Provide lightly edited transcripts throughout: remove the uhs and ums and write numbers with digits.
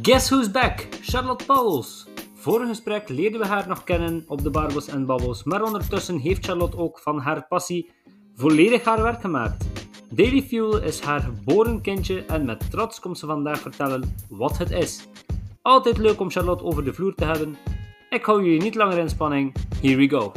Guess who's back? Charlotte Pauwels. Vorig gesprek leerden we haar nog kennen op de Barbos en Babbels, maar ondertussen heeft Charlotte ook van haar passie volledig haar werk gemaakt. Daily Fuel is haar geboren kindje en met trots komt ze vandaag vertellen wat het is. Altijd leuk om Charlotte over de vloer te hebben. Ik hou jullie niet langer in spanning. Here we go.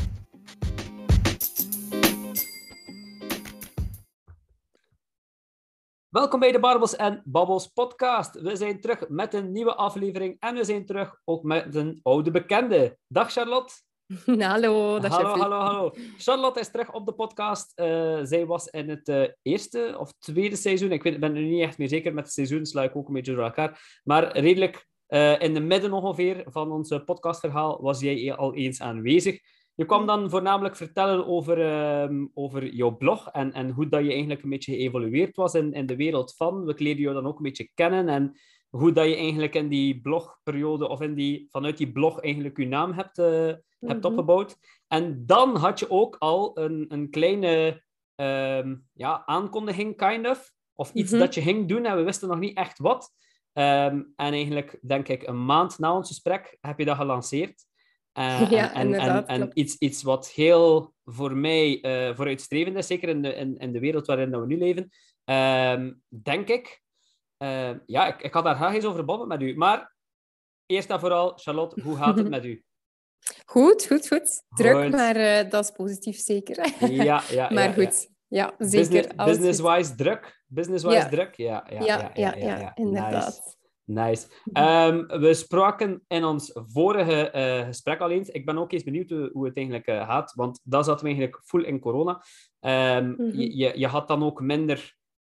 Welkom bij de Barbos en Babbels podcast. We zijn terug met een nieuwe aflevering en we zijn terug ook met een oude bekende. Dag Charlotte. Hallo, dag Hallo. Charlotte is terug op de podcast. Zij was in het eerste of tweede seizoen. Ik ben er niet echt meer zeker met het seizoen, sla ik ook een beetje door elkaar. Maar redelijk in de midden ongeveer van ons podcastverhaal was jij al eens aanwezig. Je kwam dan voornamelijk vertellen over jouw blog en hoe dat je eigenlijk een beetje geëvolueerd was in de wereld van. We leerden jou dan ook een beetje kennen en hoe dat je eigenlijk in die blogperiode of vanuit die blog eigenlijk je naam hebt opgebouwd. En dan had je ook al een kleine aankondiging, kind of iets dat je ging doen en we wisten nog niet echt wat. En eigenlijk, denk ik, een maand na ons gesprek heb je dat gelanceerd. En iets wat heel voor mij vooruitstrevend is, zeker in de wereld waarin we nu leven, denk ik. Ik had daar graag eens over babbelen met u. Maar eerst en vooral, Charlotte, hoe gaat het met u? Goed. Druk, maar dat is positief zeker. Ja. Maar goed, ja, zeker. Business-wise druk? Business-wise druk? Ja, inderdaad. Nice. We spraken in ons vorige gesprek al eens. Ik ben ook eens benieuwd hoe het eigenlijk gaat, want dat zaten we eigenlijk full in corona. Je had dan ook minder...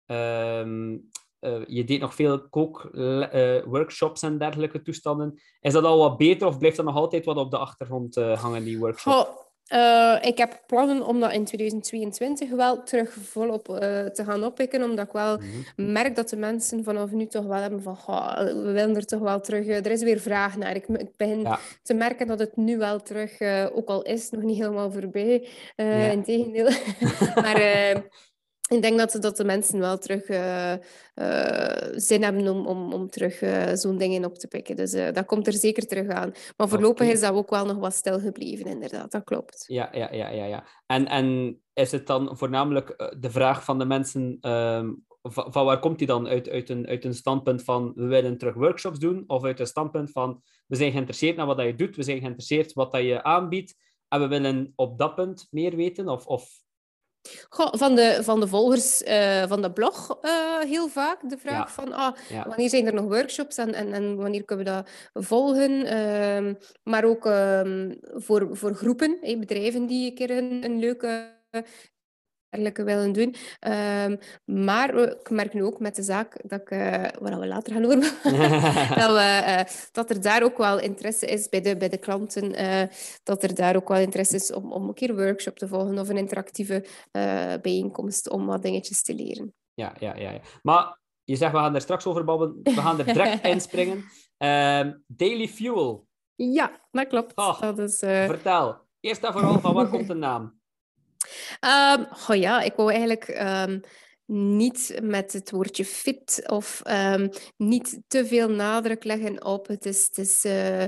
je deed nog veel kookworkshops en dergelijke toestanden. Is dat al wat beter of blijft dat nog altijd wat op de achtergrond hangen, die workshops? Ik heb plannen om dat in 2022 wel terug volop te gaan oppikken, omdat ik wel merk dat de mensen vanaf nu toch wel hebben van we willen er toch wel terug... er is weer vraag naar. Ik begin te merken dat het nu wel terug, ook al is nog niet helemaal voorbij, integendeel. Maar... ik denk dat de mensen wel terug zin hebben om terug zo'n dingen op te pikken. Dus dat komt er zeker terug aan. Maar voorlopig is dat ook wel nog wat stil gebleven, inderdaad. Dat klopt. Ja. En is het dan voornamelijk de vraag van de mensen... van waar komt die dan? Uit een standpunt van we willen terug workshops doen? Of uit een standpunt van we zijn geïnteresseerd naar wat dat je doet, we zijn geïnteresseerd wat dat je aanbiedt en we willen op dat punt meer weten? Of... Van de volgers van de blog heel vaak de vraag van wanneer zijn er nog workshops en wanneer kunnen we dat volgen. Maar ook voor groepen, bedrijven die een keer een leuke willen doen. Maar ik merk nu ook met de zaak waar we later gaan horen, dat er daar ook wel interesse is bij de klanten, dat er daar ook wel interesse is om een keer een workshop te volgen of een interactieve bijeenkomst om wat dingetjes te leren. Ja. Maar je zegt, we gaan er straks over babbelen, we gaan er direct inspringen. Daily Fuel. Ja, dat klopt. Dat is, vertel, eerst en vooral, van waar komt de naam? Ik wou eigenlijk niet met het woordje fit of niet te veel nadruk leggen op het is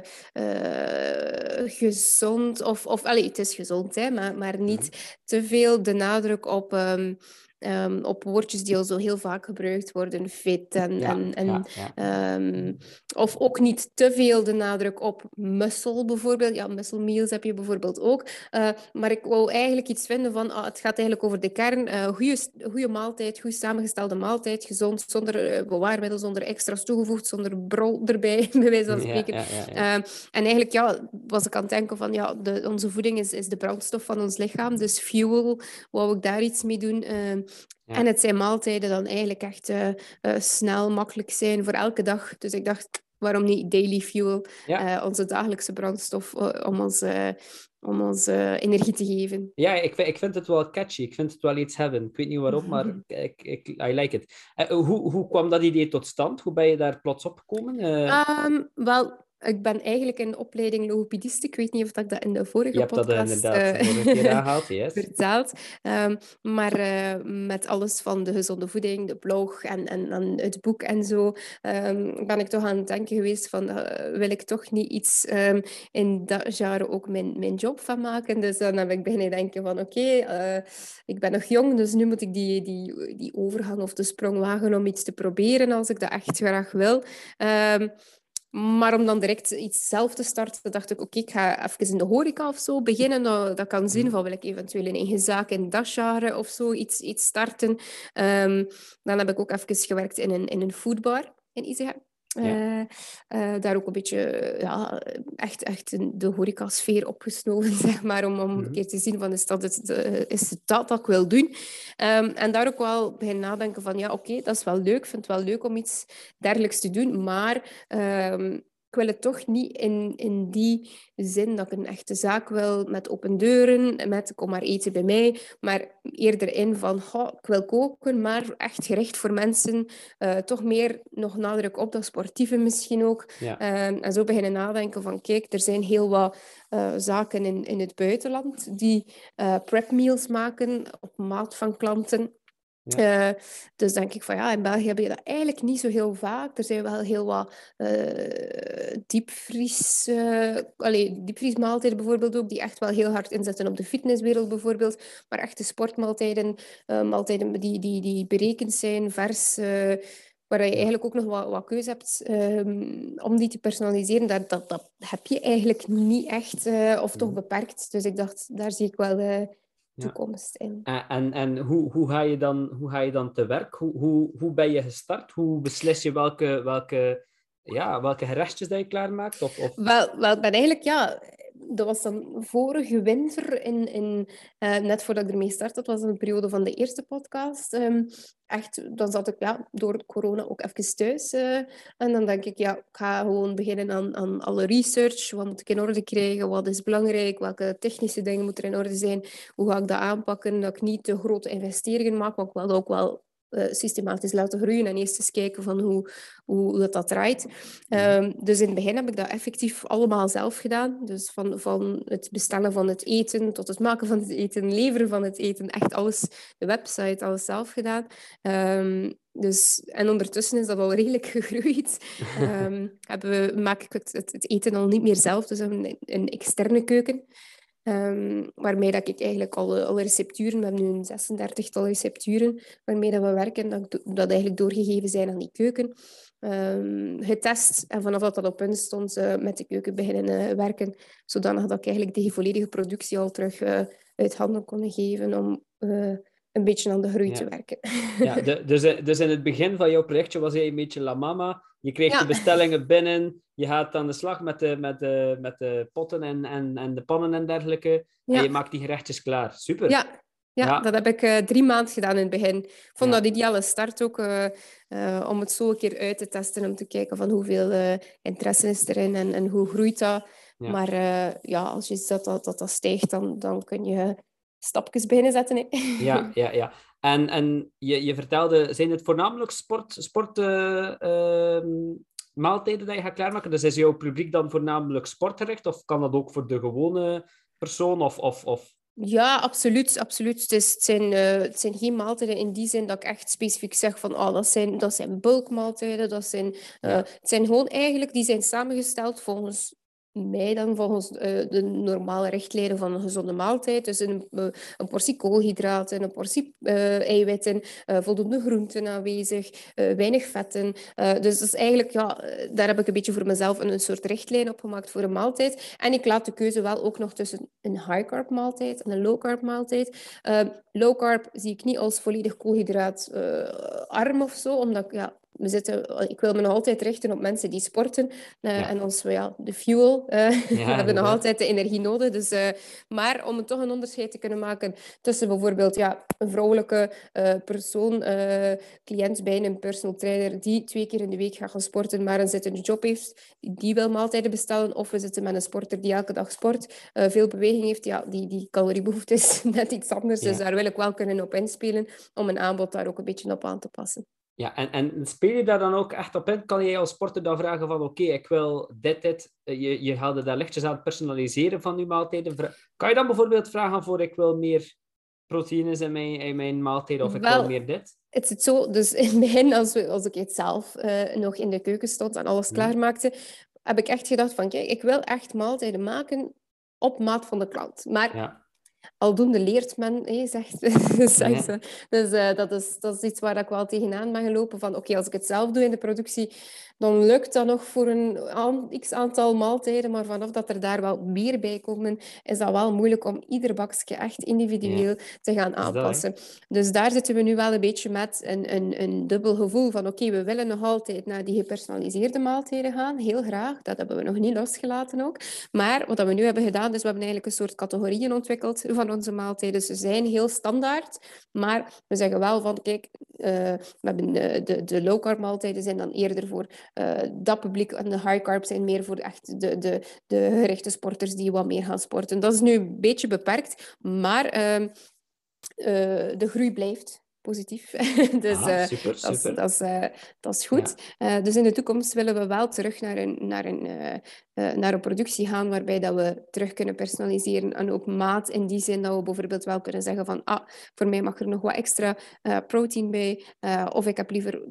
gezond. Het is gezond, hè, maar niet te veel de nadruk op woordjes die al zo heel vaak gebruikt worden, fit of ook niet te veel de nadruk op muscle bijvoorbeeld. Ja, muscle meals heb je bijvoorbeeld ook. Maar ik wou eigenlijk iets vinden van, het gaat eigenlijk over de kern. Goede maaltijd, goed samengestelde maaltijd, gezond, zonder bewaarmiddel, zonder extra's toegevoegd, zonder brol erbij, bij wijze van spreken. En eigenlijk was ik aan het denken van, onze voeding is de brandstof van ons lichaam, dus fuel, wou ik daar iets mee doen. En het zijn maaltijden dan eigenlijk echt snel, makkelijk zijn voor elke dag. Dus ik dacht, waarom niet daily fuel? Onze dagelijkse brandstof om ons energie te geven. Ja, ik vind het wel catchy. Ik vind het wel iets hebben. Ik weet niet waarom, maar I like it. Hoe kwam dat idee tot stand? Hoe ben je daar plots opgekomen? Wel, Ik ben eigenlijk in opleiding logopediste. Ik weet niet of ik dat in de Je vorige hebt dat podcast inderdaad de vorige keer aangehaald, yes. verteld. Maar met alles van de gezonde voeding, de blog en het boek en zo, ben ik toch aan het denken geweest van, wil ik toch niet iets in dat genre ook mijn job van maken? Dus dan heb ik beginnen denken van, oké, ik ben nog jong, dus nu moet ik die overgang of de sprong wagen om iets te proberen als ik dat echt graag wil. Maar om dan direct iets zelf te starten, dacht ik, oké, ik ga even in de horeca of zo beginnen. Dat kan zien van, wil ik eventueel een eigen zaak in dat genre of zo iets starten. Dan heb ik ook even gewerkt in een foodbar in Isegem. Ja. Daar ook een beetje ja, echt de horecasfeer opgesnoven, zeg maar, om een Mhm. keer te zien van, is het dat ik wil doen? En daar ook wel beginnen nadenken van, ja, oké, dat is wel leuk. Ik vind het wel leuk om iets dergelijks te doen, maar ik wil het toch niet in die zin dat ik een echte zaak wil met open deuren, met kom maar eten bij mij, maar eerder in van, ik wil koken, maar echt gericht voor mensen, toch meer nog nadruk op dat sportieve misschien ook. Ja. En zo beginnen nadenken van, kijk, er zijn heel wat zaken in het buitenland die prep meals maken op maat van klanten. Ja. Dus denk ik van ja, in België heb je dat eigenlijk niet zo heel vaak. Er zijn wel heel wat diepvriesmaaltijden bijvoorbeeld ook, die echt wel heel hard inzetten op de fitnesswereld bijvoorbeeld. Maar echte sportmaaltijden, maaltijden die berekend zijn, vers, waar je Ja. eigenlijk ook nog wat keuze hebt om die te personaliseren. Dat heb je eigenlijk niet echt, of toch Mhm. beperkt. Dus ik dacht, daar zie ik wel Ja. toekomst in. En hoe ga je dan te werk? Hoe ben je gestart? Hoe beslis je welke gerechtjes dat je klaarmaakt? Wel, ik ben eigenlijk, ja, dat was dan vorige winter, net voordat ik ermee startte, dat was een periode van de eerste podcast. Echt, dan zat ik ja, door corona ook even thuis. En dan denk ik, ja, ik ga gewoon beginnen aan alle research. Wat moet ik in orde krijgen? Wat is belangrijk? Welke technische dingen moeten er in orde zijn? Hoe ga ik dat aanpakken? Dat ik niet te grote investeringen maak, maar ik wil dat ook wel systematisch laten groeien en eerst eens kijken van hoe dat draait. Mhm. Dus in het begin heb ik dat effectief allemaal zelf gedaan. Dus van het bestellen van het eten tot het maken van het eten, leveren van het eten, echt alles, de website, alles zelf gedaan. En ondertussen is dat al redelijk gegroeid. Maak ik het eten al niet meer zelf, dus een externe keuken. Waarmee dat ik eigenlijk alle recepturen, we hebben nu een 36-tal recepturen, waarmee dat we werken, dat eigenlijk doorgegeven zijn aan die keuken. Getest en vanaf dat op punt stond, met de keuken beginnen werken, zodanig dat ik eigenlijk die volledige productie al terug uit handen kon geven om een beetje aan de groei te Ja. werken. Ja, dus in het begin van jouw projectje was jij een beetje la mama. Je kreeg de Ja, bestellingen binnen. Je gaat aan de slag met de potten en de pannen en dergelijke. En je ja. maakt die gerechtjes klaar. Super. Ja, dat Ja, heb ik 3 maanden gedaan in het begin. Ik vond dat ja, ideale start ook, om het zo een keer uit te testen, om te kijken van hoeveel interesse is erin en hoe groeit dat. ja. Maar ja, als je ziet dat stijgt, dan kun je stapjes beginnen zetten. Hè. Ja, ja, ja. En je vertelde, zijn het voornamelijk maaltijden dat je gaat klaarmaken? Dus is jouw publiek dan voornamelijk sportgericht? Of kan dat ook voor de gewone persoon? Of... Ja, absoluut, absoluut. Het zijn geen maaltijden in die zin dat ik echt specifiek zeg van dat zijn bulkmaaltijden. Ja, Het zijn gewoon eigenlijk, die zijn samengesteld volgens mij dan, volgens de normale richtlijnen van een gezonde maaltijd. Dus een portie koolhydraten, een portie eiwitten, voldoende groenten aanwezig, weinig vetten. Dus dat is eigenlijk, ja, daar heb ik een beetje voor mezelf een soort richtlijn op gemaakt voor een maaltijd. En ik laat de keuze wel ook nog tussen een high-carb maaltijd en een low-carb maaltijd. Low-carb zie ik niet als volledig koolhydraatarm of zo, omdat ik wil me nog altijd richten op mensen die sporten. ja, En als we de fuel, we ja, hebben nog inderdaad. altijd de energie nodig. Dus, maar om toch een onderscheid te kunnen maken tussen bijvoorbeeld een vrouwelijke persoon, cliënt bij een personal trainer, die 2 keer in de week gaat gaan sporten, maar een zittende job heeft, die wil maaltijden bestellen. Of we zitten met een sporter die elke dag sport, veel beweging heeft. Ja, die caloriebehoefte is net iets anders. Dus Ja. daar wil ik wel kunnen op inspelen om een aanbod daar ook een beetje op aan te passen. Ja, en speel je daar dan ook echt op in? Kan jij als sporter dan vragen van oké, ik wil dit. Je haalde daar lichtjes aan het personaliseren van je maaltijden. Kan je dan bijvoorbeeld vragen voor ik wil meer proteïnes in mijn maaltijden of ik wil Wel, meer dit? het zit zo, dus in het begin, als ik het zelf nog in de keuken stond en alles Hm? klaarmaakte, heb ik echt gedacht van, kijk, ik wil echt maaltijden maken op maat van de klant. Maar Ja. aldoende leert men, zegt, zegt Ja. ze. Dus dat is iets waar ik wel tegenaan ben gelopen. Van oké, als ik het zelf doe in de productie, dan lukt dat nog voor een x-aantal maaltijden. Maar vanaf dat er daar wel meer bij komen, is dat wel moeilijk om ieder bakje echt individueel Ja. te gaan Het is dat, hè? aanpassen. Dus daar zitten we nu wel een beetje met een dubbel gevoel van oké, we willen nog altijd naar die gepersonaliseerde maaltijden gaan. Heel graag. Dat hebben we nog niet losgelaten ook. Maar wat we nu hebben gedaan, is we hebben eigenlijk een soort categorieën ontwikkeld van onze maaltijden. Ze zijn heel standaard, maar we zeggen wel van, kijk, we hebben de low-carb maaltijden zijn dan eerder voor dat publiek en de high-carb zijn meer voor echt de gerichte sporters die wat meer gaan sporten. Dat is nu een beetje beperkt, maar de groei blijft positief. Dus Ah, super, dat is, super. dat is, dat is Ja. goed. Dus in de toekomst willen we wel terug naar een productie gaan waarbij dat we terug kunnen personaliseren en ook maat in die zin dat we bijvoorbeeld wel kunnen zeggen van voor mij mag er nog wat extra protein bij of ik heb liever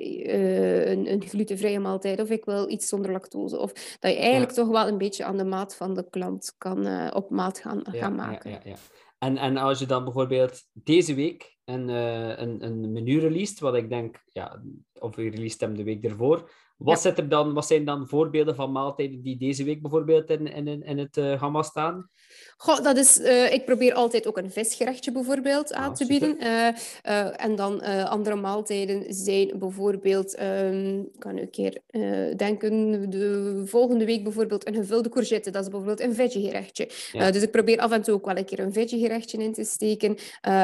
een glutenvrije maaltijd of ik wil iets zonder lactose. Of dat je eigenlijk Ja. toch wel een beetje aan de maat van de klant kan op maat gaan Ja, ja, maken. ja, ja. En als je dan bijvoorbeeld deze week een menu released, wat ik denk, ja, of je released hem de week ervoor, Ja. wat zijn dan voorbeelden van maaltijden die deze week bijvoorbeeld in het gamma staan? Goh, ik probeer altijd ook een visgerechtje bijvoorbeeld aan Ah, te bieden. super. En dan andere maaltijden zijn bijvoorbeeld, ik kan een keer denken, de volgende week bijvoorbeeld een gevulde courgette. Dat is bijvoorbeeld een veggiegerechtje. Ja, Dus ik probeer af en toe ook wel een keer een veggiegerechtje in te steken.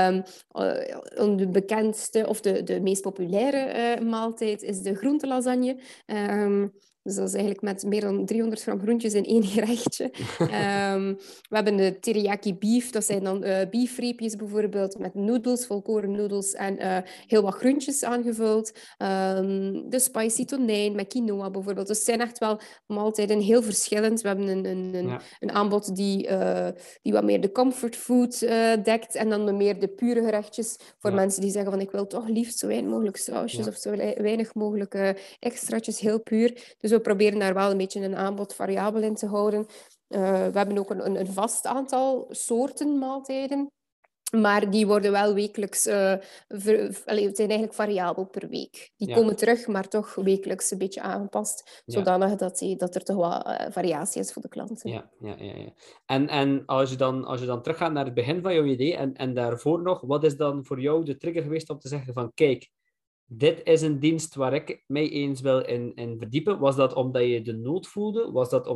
De bekendste of de meest populaire maaltijd is de groentelasagne. Dus dat is eigenlijk met meer dan 300 gram groentjes in één gerechtje. We hebben de teriyaki beef, dat zijn dan beefreepjes bijvoorbeeld met noedels, volkoren noedels en heel wat groentjes aangevuld. De spicy tonijn met quinoa bijvoorbeeld. Dus het zijn echt wel maaltijden heel verschillend. We hebben ja, een aanbod die wat meer de comfortfood dekt en dan meer de pure gerechtjes voor ja, mensen die zeggen van ik wil toch liefst zo weinig mogelijk sausjes ja. of zo weinig mogelijk extraatjes, heel puur. Dus we proberen daar wel een beetje een aanbod variabel in te houden. We hebben ook een vast aantal soorten maaltijden. Maar die worden wel wekelijks... het zijn eigenlijk variabel per week. Die Ja, komen terug, maar toch wekelijks een beetje aangepast. ja. Zodanig dat er toch wel variatie is voor de klanten. Ja, ja, ja, ja. En als je dan teruggaat naar het begin van jouw idee en daarvoor nog, wat is dan voor jou de trigger geweest om te zeggen van, kijk, dit is een dienst waar ik mij eens wil in verdiepen? Was dat omdat je de nood voelde? Was dat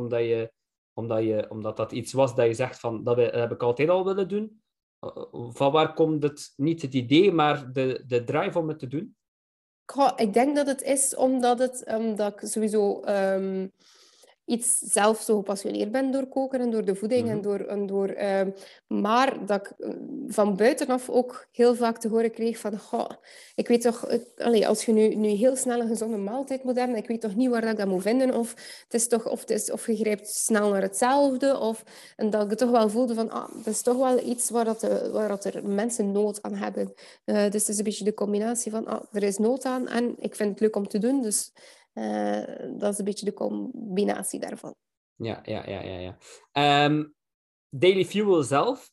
omdat dat iets was dat je zegt van, dat heb ik altijd al willen doen? Van waar komt het, niet het idee, maar de drive om het te doen? Ik denk dat het is omdat ik sowieso iets zelf zo gepassioneerd ben door koken en door de voeding. Mhm. Maar dat ik van buitenaf ook heel vaak te horen kreeg van ik weet toch, als je nu heel snel een gezonde maaltijd moet hebben, ik weet toch niet waar ik dat moet vinden. Of of je grijpt snel naar hetzelfde. En dat ik toch wel voelde van, dat is toch wel iets waar dat er mensen nood aan hebben. Dus het is een beetje de combinatie van, er is nood aan en ik vind het leuk om te doen. Dus dat is een beetje de combinatie daarvan. Ja, ja, ja, ja, ja. Daily Fuel zelf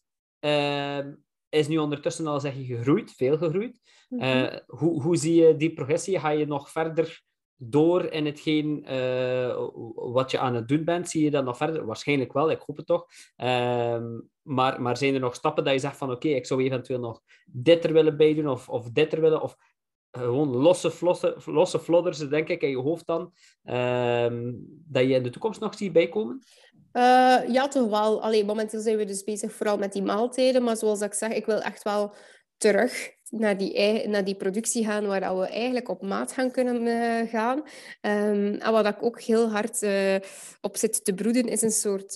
is nu ondertussen al, zeg je, gegroeid, veel gegroeid. Mhm. Hoe zie je die progressie? Ga je nog verder door in hetgeen wat je aan het doen bent? Zie je dat nog verder? Waarschijnlijk wel, ik hoop het toch. Maar zijn er nog stappen dat je zegt van oké, ik zou eventueel nog dit er willen bij doen of dit er willen? Of gewoon losse flodders, denk ik, in je hoofd dan, dat je in de toekomst nog ziet bijkomen? Ja, toch wel. Allee, momenteel zijn we dus bezig vooral met die maaltijden. Maar zoals ik zeg, ik wil echt wel terug naar die productie gaan waar dat we eigenlijk op maat gaan kunnen gaan. En wat ik ook heel hard op zit te broeden, is een soort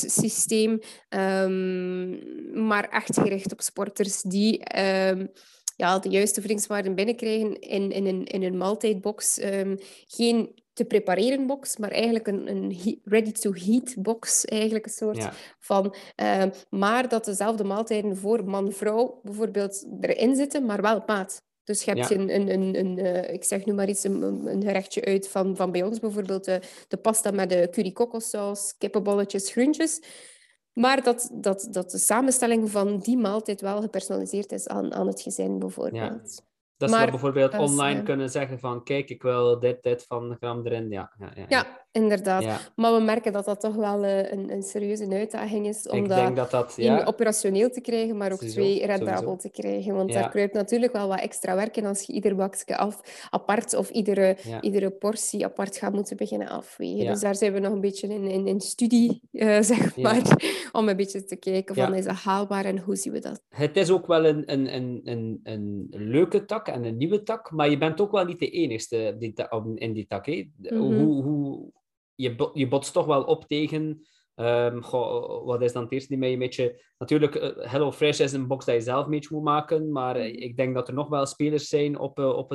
boxsysteem. Maar echt gericht op sporters die de juiste voedingswaarden binnenkrijgen in een maaltijdbox. Geen te prepareren box, maar eigenlijk een ready-to-heat box, eigenlijk een soort van. Maar dat dezelfde maaltijden voor man-vrouw bijvoorbeeld erin zitten, maar wel op maat. Dus je hebt ik zeg nu maar iets, een gerechtje uit van bij ons, bijvoorbeeld de pasta met de curry kokossaus, kippenbolletjes, groentjes. Maar dat de samenstelling van die maaltijd wel gepersonaliseerd is aan het gezin, bijvoorbeeld. Ja. Dat ze dan bijvoorbeeld online kunnen zeggen van, kijk, ik wil dit van gram erin. Ja, inderdaad. Ja. Maar we merken dat dat toch wel een serieuze uitdaging is om Ik denk dat één, operationeel te krijgen, maar ook Sowieso, 2, rendabel te krijgen. Want daar kruipt natuurlijk wel wat extra werk in als je ieder bakje apart of iedere portie apart gaat moeten beginnen afwegen. Dus daar zijn we nog een beetje in studie, zeg maar, om een beetje te kijken van, is dat haalbaar en hoe zien we dat? Het is ook wel een leuke tak en een nieuwe tak, maar je bent ook wel niet de enigste in die tak. Hè? Je botst toch wel op tegen... wat is dan het eerste die mij een beetje... Natuurlijk, HelloFresh is een box dat je zelf een beetje moet maken, maar ik denk dat er nog wel spelers zijn op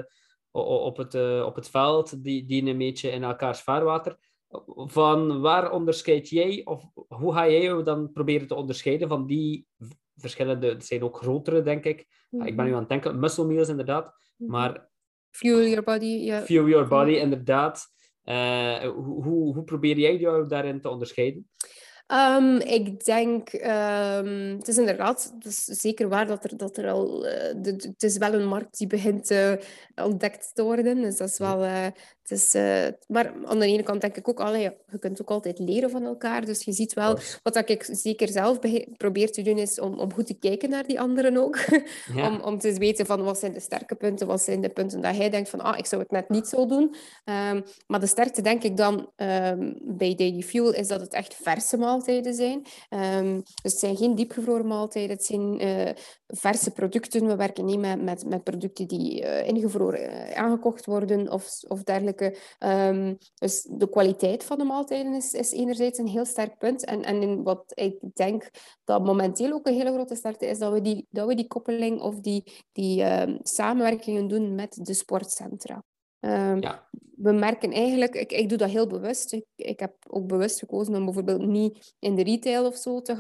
het veld die een beetje in elkaars vaarwater. Van waar onderscheid jij, of hoe ga jij je dan proberen te onderscheiden van die verschillende... Het zijn ook grotere, denk ik. Ik ben nu aan het denken, muscle meals inderdaad, maar... Fuel your body, Fuel your body, inderdaad. Hoe probeer jij jou daarin te onderscheiden? Ik denk, het is inderdaad, het is zeker waar dat er al, het is wel een markt die begint ontdekt te worden. Dus dat is wel, maar aan de ene kant denk ik ook, je kunt ook altijd leren van elkaar. Dus je ziet wel, wat ik zeker zelf probeer te doen, is om goed te kijken naar die anderen ook. Om te weten van, wat zijn de sterke punten, wat zijn de punten dat hij denkt van, ik zou het net niet zo doen. Maar de sterkte denk ik dan bij Daily Fuel is dat het echt verse maaltijden zijn. Dus het zijn geen diepgevroren maaltijden, het zijn verse producten. We werken niet met producten die ingevroren aangekocht worden of dergelijke. Dus de kwaliteit van de maaltijden is enerzijds een heel sterk punt. En wat ik denk dat momenteel ook een hele grote sterkte is, dat we die koppeling of die samenwerkingen doen met de sportcentra. We merken eigenlijk, ik doe dat heel bewust. Ik heb ook bewust gekozen om bijvoorbeeld niet in de retail of zo te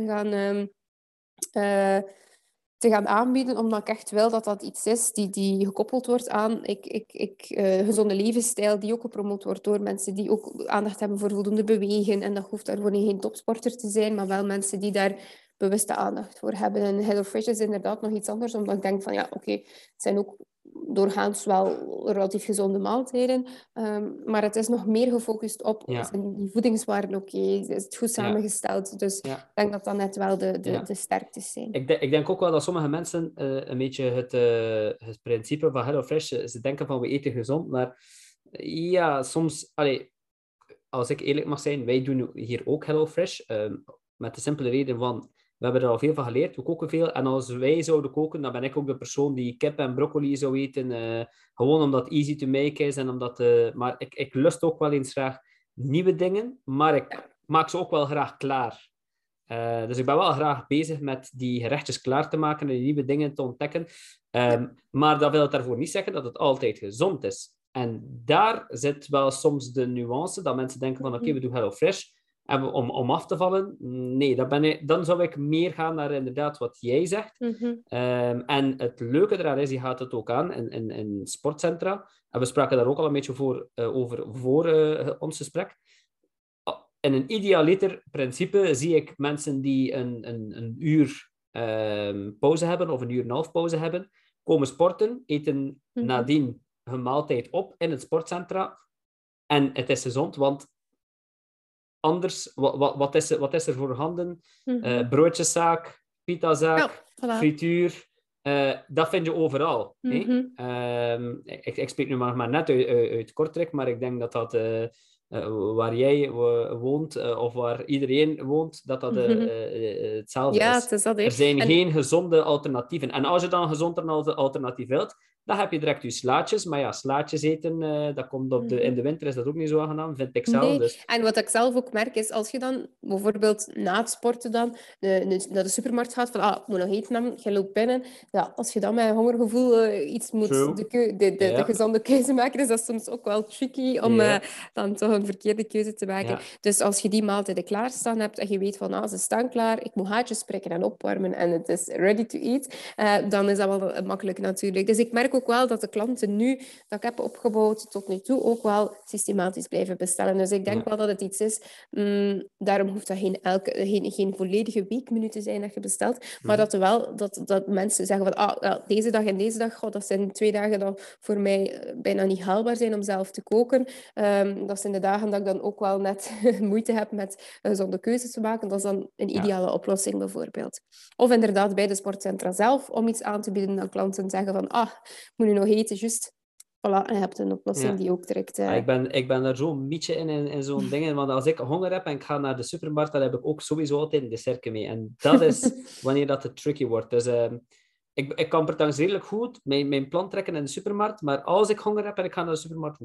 gaan aanbieden, omdat ik echt wil dat iets is die gekoppeld wordt aan gezonde levensstijl, die ook gepromoot wordt door mensen die ook aandacht hebben voor voldoende bewegen. En dat hoeft daarvoor geen topsporter te zijn, maar wel mensen die daar bewuste aandacht voor hebben. En HelloFresh is inderdaad nog iets anders, omdat ik denk van het zijn ook doorgaans wel relatief gezonde maaltijden. Maar het is nog meer gefocust op zijn die voedingswaarden is het goed samengesteld. Dus ik denk dat dat net wel de sterktes zijn. Ik denk ook wel dat sommige mensen een beetje het principe van HelloFresh, ze denken van we eten gezond, maar soms, als ik eerlijk mag zijn, wij doen hier ook HelloFresh, met de simpele reden van we hebben er al veel van geleerd, we koken veel. En als wij zouden koken, dan ben ik ook de persoon die kip en broccoli zou eten. Gewoon omdat het easy to make is. En omdat, maar ik lust ook wel eens graag nieuwe dingen. Maar ik maak ze ook wel graag klaar. Dus ik ben wel graag bezig met die gerechtjes klaar te maken en die nieuwe dingen te ontdekken. Maar dat wil daarvoor niet zeggen dat het altijd gezond is. En daar zit wel soms de nuance, dat mensen denken van oké, we doen HelloFresh. En om af te vallen, nee, dan zou ik meer gaan naar inderdaad wat jij zegt. En het leuke eraan is, je gaat het ook aan in sportcentra. En we spraken daar ook al een beetje over voor ons gesprek. In een idealiter principe zie ik mensen die een uur pauze hebben of een uur en een half pauze hebben, komen sporten, eten nadien hun maaltijd op in het sportcentra. En het is gezond, want anders, wat is er voorhanden? Broodjeszaak, pitazaak, frituur. Dat vind je overal. Ik spreek nu maar net uit Kortrijk, maar ik denk dat waar jij woont, of waar iedereen woont, dat hetzelfde is. Het is dat, er zijn geen gezonde alternatieven. En als je dan een gezond alternatief wilt, Dan heb je direct je slaatjes. Maar ja, slaatjes eten, dat komt in de winter is dat ook niet zo aangenaam, vind ik zelf. Nee, Dus... en wat ik zelf ook merk is, als je dan bijvoorbeeld na het sporten dan naar de supermarkt gaat, van ik moet nog eten hebben, je loopt binnen. Ja, als je dan met een hongergevoel iets moet, True. de Yep. gezonde keuze maken, is dat soms ook wel tricky om dan toch een verkeerde keuze te maken. Ja. Dus als je die maaltijden klaarstaan hebt en je weet van, ze staan klaar, ik moet gaatjes prikken en opwarmen en het is ready to eat, dan is dat wel makkelijk natuurlijk. Dus ik merk ook wel dat de klanten nu, dat ik heb opgebouwd tot nu toe, ook wel systematisch blijven bestellen. Dus ik denk wel dat het iets is. Daarom hoeft dat geen volledige weekmenu te zijn dat je bestelt. Maar dat mensen zeggen van deze dag en deze dag, dat zijn 2 dagen dat voor mij bijna niet haalbaar zijn om zelf te koken. Dat zijn de dagen dat ik dan ook wel net moeite heb met gezonde keuzes te maken. Dat is dan een ideale oplossing bijvoorbeeld. Of inderdaad bij de sportcentra zelf om iets aan te bieden aan klanten zeggen van ik moet nu nog eten, juist. Voilà, en je hebt een oplossing die ook direct... Ik ben er zo'n mietje in zo'n dingen. Want als ik honger heb en ik ga naar de supermarkt, dan heb ik ook sowieso altijd een dessertje mee. En dat is wanneer dat het tricky wordt. Dus ik kan pretens redelijk goed mijn plan trekken in de supermarkt. Maar als ik honger heb en ik ga naar de supermarkt...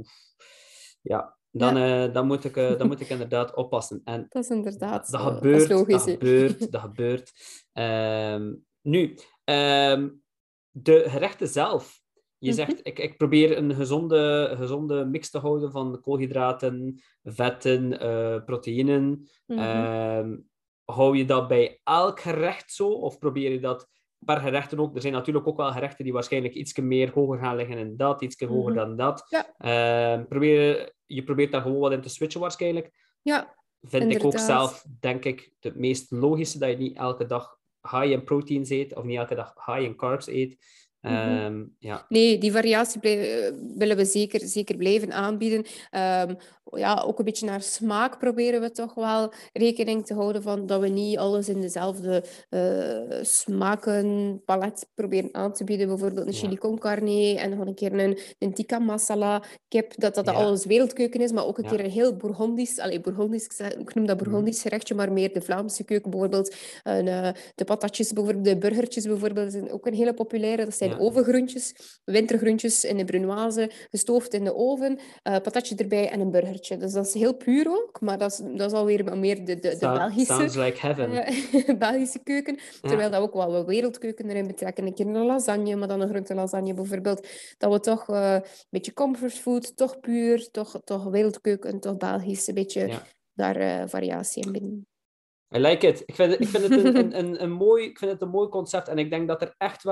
Dan moet ik inderdaad oppassen. En dat is inderdaad dat dat is logisch. Dat gebeurt. Nu, de gerechten zelf. Je zegt, ik probeer een gezonde mix te houden van koolhydraten, vetten, proteïnen. Hou je dat bij elk gerecht zo? Of probeer je dat per gerechten ook? Er zijn natuurlijk ook wel gerechten die waarschijnlijk iets meer hoger gaan liggen in dat, iets hoger dan dat. Ja. Je probeert daar gewoon wat in te switchen waarschijnlijk. Ja, Vind inderdaad. ik ook zelf, denk ik, het meest logische dat je niet elke dag high in proteins eet of niet elke dag high in carbs eet. Nee, die variatie willen we zeker blijven aanbieden. Ook een beetje naar smaak proberen we toch wel rekening te houden van dat we niet alles in dezelfde smakenpalet proberen aan te bieden. Bijvoorbeeld een chili con carne en nog een keer een tikka masala kip, dat alles wereldkeuken is, maar ook een keer een heel Bourgondisch, ik noem dat Bourgondisch gerechtje, maar meer de Vlaamse keuken bijvoorbeeld. De patatjes bijvoorbeeld, de burgertjes bijvoorbeeld, zijn ook een hele populaire. Dat zijn ovengroentjes, wintergroentjes in de brunoise, gestoofd in de oven, patatje erbij en een burgertje. Dus dat is heel puur ook, maar dat is alweer meer de Belgische, sounds like heaven. Belgische keuken. Terwijl dat ook wel wat wereldkeuken erin betrekken. Een keer een lasagne, maar dan een groentelasagne bijvoorbeeld. Dat we toch een beetje comfortfood, toch puur, toch wereldkeuken, toch Belgisch, een beetje daar variatie in bieden. I like it. Ik vind het een mooi concept. En ik denk dat er echt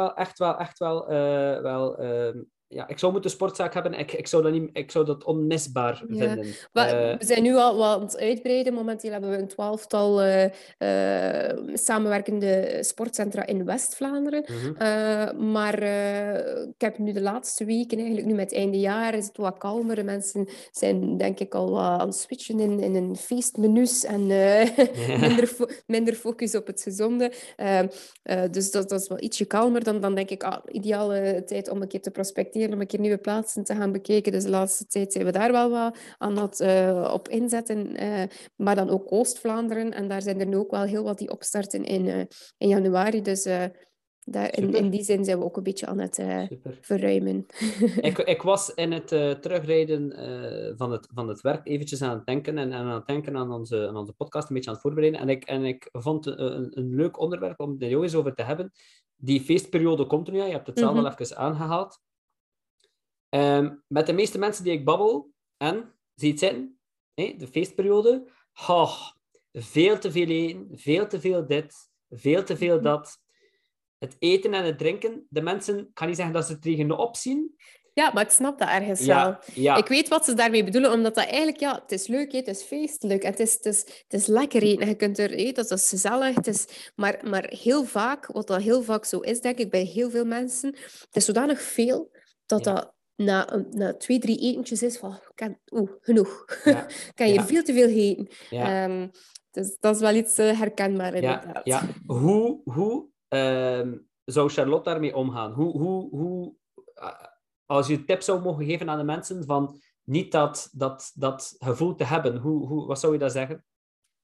wel ik zou moeten een sportzaak hebben. Ik zou dat onmisbaar vinden. We zijn nu al wat aan het uitbreiden. Momenteel hebben we een 12-tal samenwerkende sportcentra in West-Vlaanderen. Maar ik heb nu de laatste weken, eigenlijk nu met het einde jaar, is het wat kalmer. De mensen zijn denk ik al aan het switchen in een feestmenu's en minder focus op het gezonde. Dus dat is wel ietsje kalmer. Dan denk ik, ideale tijd om een keer te prospecteren, om een keer nieuwe plaatsen te gaan bekijken. Dus de laatste tijd zijn we daar wel wat aan het op inzetten. Maar dan ook Oost-Vlaanderen. En daar zijn er nu ook wel heel wat die opstarten in januari. Dus in die zin zijn we ook een beetje aan het verruimen. Ik was in het terugrijden van het werk eventjes aan het denken en aan het denken aan onze podcast, een beetje aan het voorbereiden. En ik vond een leuk onderwerp om er eens over te hebben. Die feestperiode komt er nu, je hebt het zelf al even aangehaald. Met de meeste mensen die ik babbel en zie het zitten, de feestperiode, veel te veel eten, veel te veel dit, veel te veel dat. Het eten en het drinken, de mensen, kan niet zeggen dat ze het tegenop zien. Ja, maar ik snap dat ergens wel. Ja. Ik weet wat ze daarmee bedoelen, omdat dat eigenlijk, het is leuk, het is feestelijk, het is lekker eten. Je kunt er eten, dat is gezellig. Maar heel vaak, wat dat heel vaak zo is, denk ik, bij heel veel mensen, het is zodanig veel, dat na 2, 3 etentjes is van, genoeg. Kan je veel te veel eten. Dus dat is wel iets herkenbaar, inderdaad. Hoe zou Charlotte daarmee omgaan? Hoe als je tips zou mogen geven aan de mensen van niet dat gevoel te hebben, wat zou je dat zeggen?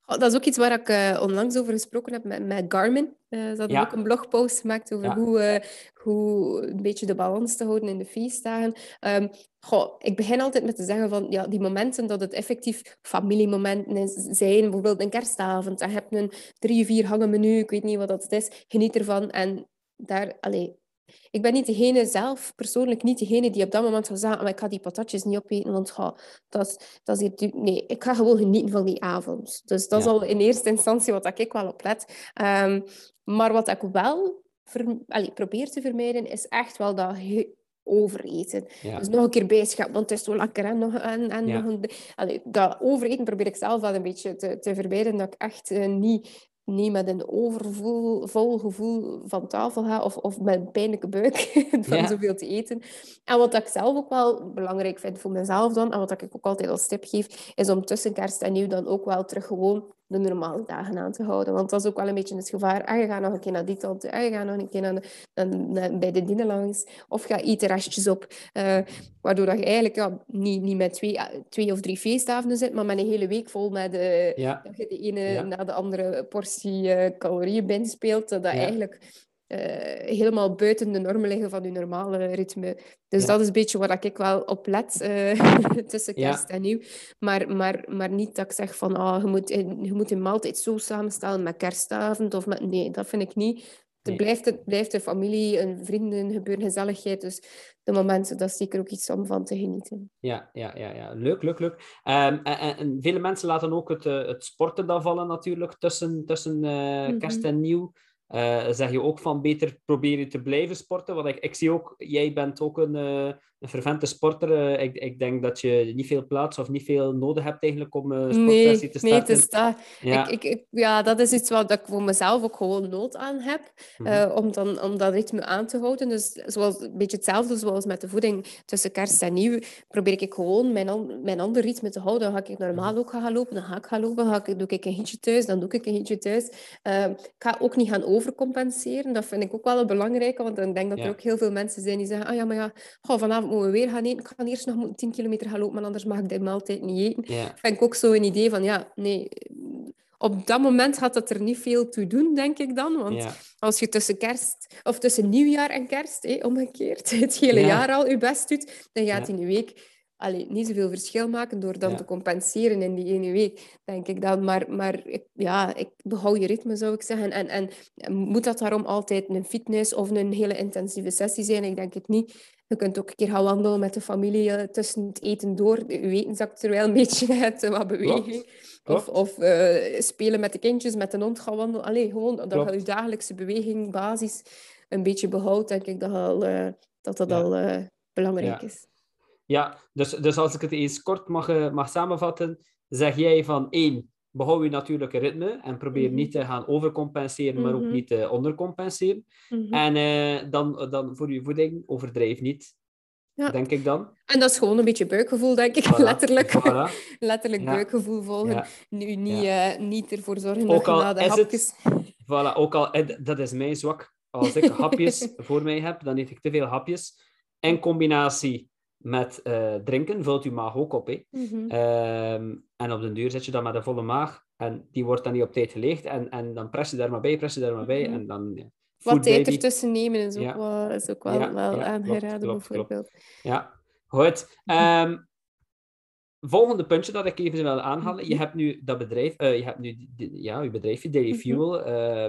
Oh, dat is ook iets waar ik onlangs over gesproken heb met Garmin. Ze hadden ook Ja, een blogpost gemaakt over ja, hoe een beetje de balans te houden in de feestdagen. Ik begin altijd met te zeggen van ja, die momenten dat het effectief familiemomenten zijn, bijvoorbeeld een kerstavond, dan heb je een 3-4 gangen menu, ik weet niet wat dat is, geniet ervan. En daar, allee, ik ben niet degene zelf, persoonlijk niet degene die op dat moment gaat zeggen, maar ik ga die patatjes niet opeten, want dat is hier... Nee, ik ga gewoon genieten van die avond. Dus dat is ja, al in eerste instantie wat ik wel op let. Maar wat ik wel probeer te vermijden, is echt wel dat overeten. Dus ja, nog een keer bijschap, want het is zo lekker. Hè? Nog ja, een... Dat overeten probeer ik zelf wel een beetje te vermijden, dat ik echt niet met een overvol gevoel van tafel ga of met een pijnlijke buik van ja, zoveel te eten. En wat ik zelf ook wel belangrijk vind voor mezelf dan, en wat ik ook altijd als tip geef, is om tussen kerst en nieuw dan ook wel terug gewoon de normale dagen aan te houden. Want dat is ook wel een beetje het gevaar. Je gaat nog een keer naar die tante, je gaat nog een keer bij de dienen langs, of ga eten restjes op. Waardoor dat je eigenlijk niet met 2 of 3 feestavonden zit, maar met een hele week vol met ja, dat je de ene ja, na de andere portie calorieën binspeelt, dat ja, eigenlijk helemaal buiten de normen liggen van je normale ritme. Dus dat ja, is een beetje waar ik wel op let tussen kerst ja, en nieuw. Maar niet dat ik zeg van je moet een maaltijd zo samenstellen met kerstavond. Nee, dat vind ik niet. nee. Het blijft een familie, een vrienden, gebeuren, gezelligheid. Dus de momenten, dat is zeker ook iets om van te genieten. Ja, ja, ja, ja. Leuk, leuk, leuk. En vele mensen laten ook het sporten dan vallen natuurlijk tussen kerst Mhm. en nieuw. Zeg je ook van beter proberen te blijven sporten? Want ik zie ook, jij bent ook een fervente sporter. Ik denk dat je niet veel plaats of niet veel nodig hebt eigenlijk om een sportsessie te Nee, het is starten. dat. Ja. Ja, dat is iets wat ik voor mezelf ook gewoon nood aan heb, Mhm. om dat ritme aan te houden. Dus zoals, een beetje hetzelfde zoals met de voeding tussen kerst en nieuw, probeer ik gewoon mijn ander ritme te houden. Dan ga ik Mhm. normaal ook gaan lopen, dan ga ik gaan lopen, doe ik een hitje thuis, dan doe ik een hitje thuis. Ik ga ook niet gaan overcompenseren, dat vind ik ook wel een belangrijke, want ik denk dat er Ja, ook heel veel mensen zijn die zeggen, ah ja, maar ja, vanavond moeten we weer gaan eten. Ik ga eerst nog 10 kilometer gaan lopen, maar anders mag ik die maaltijd niet eten. ja, Vind ik ook zo een idee van, ja, nee, op dat moment gaat dat er niet veel toe doen, denk ik dan. Want ja, als je tussen kerst, of tussen nieuwjaar en kerst, omgekeerd, het hele jaar ja, al je best doet, dan gaat ja, in een week niet zoveel verschil maken door dan te ja, compenseren in die ene week, denk ik dan. Maar ik behoud je ritme, zou ik zeggen. En moet dat daarom altijd een fitness of een hele intensieve sessie zijn? Ik denk het niet. Je kunt ook een keer gaan wandelen met de familie tussen het eten door. Je eten zakt er wel een beetje uit, wat beweging. klopt, klopt, Of spelen met de kindjes, met de hond gaan wandelen. Allee, gewoon dat je je klopt. dagelijkse beweging, basis, een beetje behoudt, denk ik dat Ja, al belangrijk ja. is. Ja, dus als ik het eens kort mag samenvatten, zeg jij van één, behoud je natuurlijke ritme en probeer Mhm, niet te gaan overcompenseren, maar ook mhm, niet te ondercompenseren. mhm. En dan voor je voeding, overdrijf niet, Ja, denk ik dan. en dat is gewoon een beetje buikgevoel, denk ik. Voilà, Letterlijk, voilà. letterlijk Ja, buikgevoel volgen. ja, Nu ja. niet ervoor zorgen dat Ook je na al de is het, hapjes... voilà, dat is mijn zwak. Als ik hapjes voor mij heb, dan eet ik te veel hapjes. In combinatie met drinken, vult je maag ook op. Hè. Mhm. En op den duur zit je dan met een volle maag en die wordt dan niet op tijd geleegd. En dan press je daar maar bij, press je daar maar bij. Mhm. En dan Wat food tijd baby. ertussen nemen Ja, is ook ja, wel ja, klopt, aangeraden, klopt, klopt. bijvoorbeeld. Ja, goed. Volgende puntje dat ik even wil aanhalen. Je Mhm. hebt nu dat bedrijf, je hebt nu je bedrijfje, Daily Mhm. Fuel.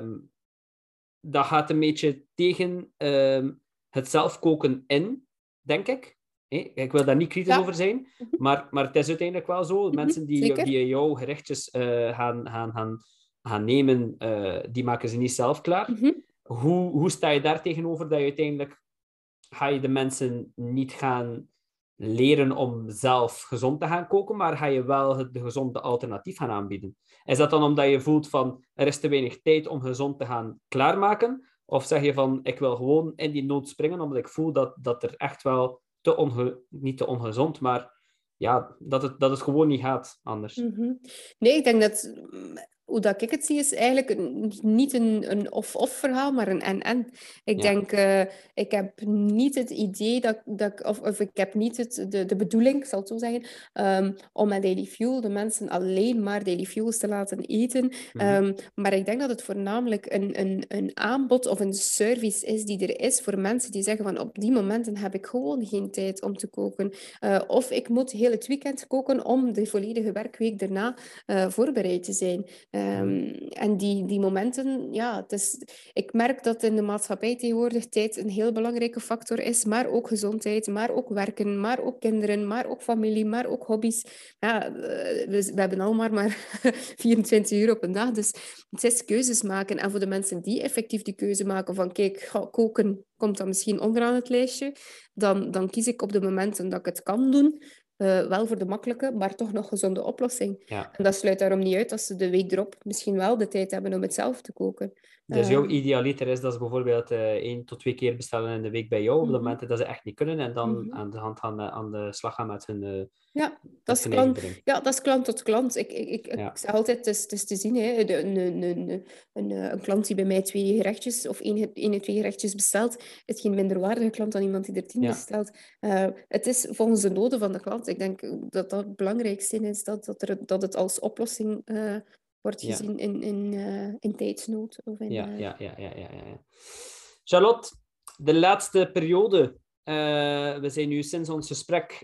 Dat gaat een beetje tegen het zelfkoken in, denk ik. Ik wil daar niet kritisch over Ja, zijn, mhm. maar het is uiteindelijk wel zo. Mhm. Mensen Zeker. die jouw gerechtjes gaan nemen, die maken ze niet zelf klaar. Mhm. Hoe sta je daar tegenover dat je uiteindelijk ga je de mensen niet gaan leren om zelf gezond te gaan koken, maar ga je wel de gezonde alternatief gaan aanbieden? Is dat dan omdat je voelt van er is te weinig tijd om gezond te gaan klaarmaken? Of zeg je van ik wil gewoon in die nood springen omdat ik voel dat er echt wel niet te ongezond, maar ja, dat het gewoon niet gaat anders. Mhm. Nee, ik denk dat hoe dat ik het zie, is eigenlijk niet een of-of verhaal, maar een en-en. Ik Ja. denk, ik heb niet het idee of ik heb niet de bedoeling, ik zal het zo zeggen, om met Daily Fuel de mensen alleen maar Daily Fuels te laten eten. Maar ik denk dat het voornamelijk een aanbod of een service is die er is voor mensen die zeggen van op die momenten heb ik gewoon geen tijd om te koken. Of ik moet heel het weekend koken om de volledige werkweek daarna voorbereid te zijn. En die momenten, ja, ik merk dat in de maatschappij tegenwoordig tijd een heel belangrijke factor is, maar ook gezondheid, maar ook werken, maar ook kinderen, maar ook familie, maar ook hobby's. Ja, we hebben allemaal maar 24 uur op een dag, dus het is keuzes maken. En voor de mensen die effectief die keuze maken van kijk, koken komt dan misschien onderaan het lijstje, dan kies ik op de momenten dat ik het kan doen, wel voor de makkelijke, maar toch nog gezonde oplossing. Ja. En dat sluit daarom niet uit als ze de week erop misschien wel de tijd hebben om het zelf te koken. Dus jouw idealiter is dat ze bijvoorbeeld 1 tot 2 keer bestellen in de week bij jou, op de momenten dat ze echt niet kunnen, en dan aan de hand aan de slag gaan met hun Ja, dat is eigen klant, bedrijf. ja, dat is klant tot klant. Ik zeg altijd, het is te zien, hè. Een klant die bij mij 2 gerechtjes of 1 en 2 gerechtjes bestelt, is geen minderwaardige klant dan iemand die er 10 bestelt. Het is volgens de noden van de klant. Ik denk dat dat het belangrijkste is, dat het als oplossing wordt gezien in tijdsnood. Of in, Ja. Charlotte, de laatste periode. We zijn nu sinds ons gesprek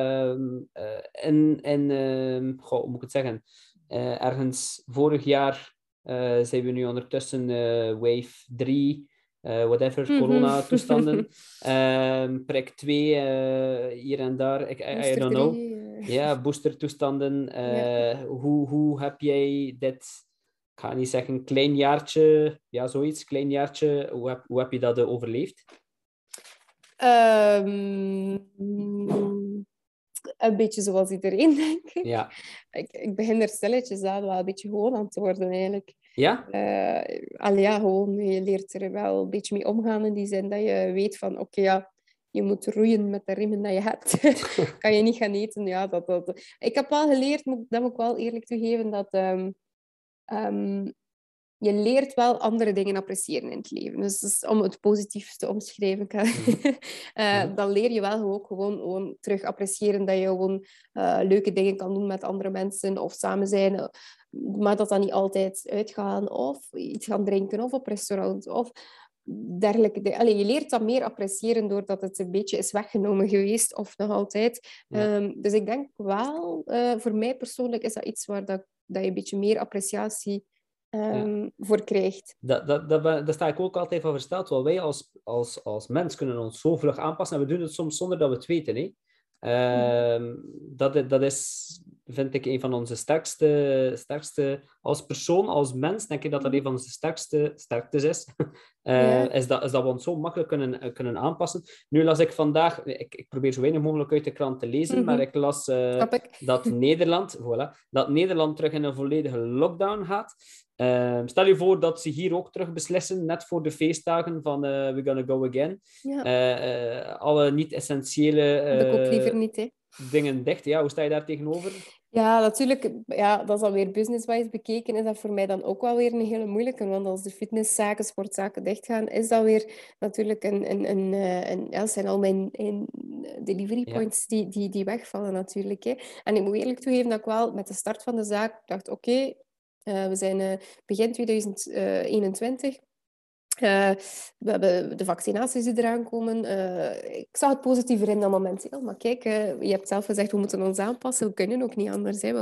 hoe moet ik het zeggen? Ergens vorig jaar zijn we nu ondertussen wave 3, whatever, corona-toestanden. Prik 2 hier en daar. I don't know. Ja, booster-toestanden. Hoe heb jij dit... Ik ga niet zeggen klein jaartje, ja, zoiets, klein jaartje. Hoe heb je dat overleefd? Een beetje zoals iedereen, denk ik. Ja. Ik begin er stilletjes aan wel een beetje gewoon aan te worden, eigenlijk. Ja? Gewoon, je leert er wel een beetje mee omgaan in die zin dat je weet van, oké, ja, je moet roeien met de riemen dat je hebt. Kan je niet gaan eten. Ja, Ik heb wel geleerd, dat moet ik wel eerlijk toegeven, dat je leert wel andere dingen appreciëren in het leven. Dus om het positief te omschrijven, dan leer je wel ook gewoon terug appreciëren dat je gewoon leuke dingen kan doen met andere mensen of samen zijn. Maar dat niet altijd uitgaan of iets gaan drinken of op restaurant of dergelijke dingen. Je leert dat meer appreciëren doordat het een beetje is weggenomen geweest of nog altijd. Dus ik denk wel, voor mij persoonlijk is dat iets waar dat je een beetje meer appreciatie voor krijgt. Daar sta ik ook altijd van versteld. Want wij als mens kunnen ons zo vlug aanpassen. En we doen het soms zonder dat we het weten. Hè? Dat is, vind ik, een van onze sterkste... Als persoon, als mens, denk ik dat een van onze sterktes is. Is dat we ons zo makkelijk kunnen aanpassen. Nu las ik vandaag... Ik probeer zo weinig mogelijk uit de krant te lezen, maar ik las dat Nederland terug in een volledige lockdown gaat. Stel je voor dat ze hier ook terug beslissen, net voor de feestdagen, van we're gonna go again. Alle niet-essentiële dat ook liever niet, hè. dingen dicht. Ja, hoe sta je daar tegenover? Ja, natuurlijk. Ja, dat is alweer business-wise bekeken. Is dat voor mij dan ook wel weer een hele moeilijke. Want als de fitnesszaken, sportzaken dichtgaan, is dat weer natuurlijk het zijn al mijn delivery points die wegvallen natuurlijk. Hè. En ik moet eerlijk toegeven dat ik wel met de start van de zaak dacht, oké, we zijn begin 2021. We hebben de vaccinaties die eraan komen. Ik zag het positiever in dat momenteel. Maar kijk, je hebt zelf gezegd, we moeten ons aanpassen. We kunnen ook niet anders. Hè.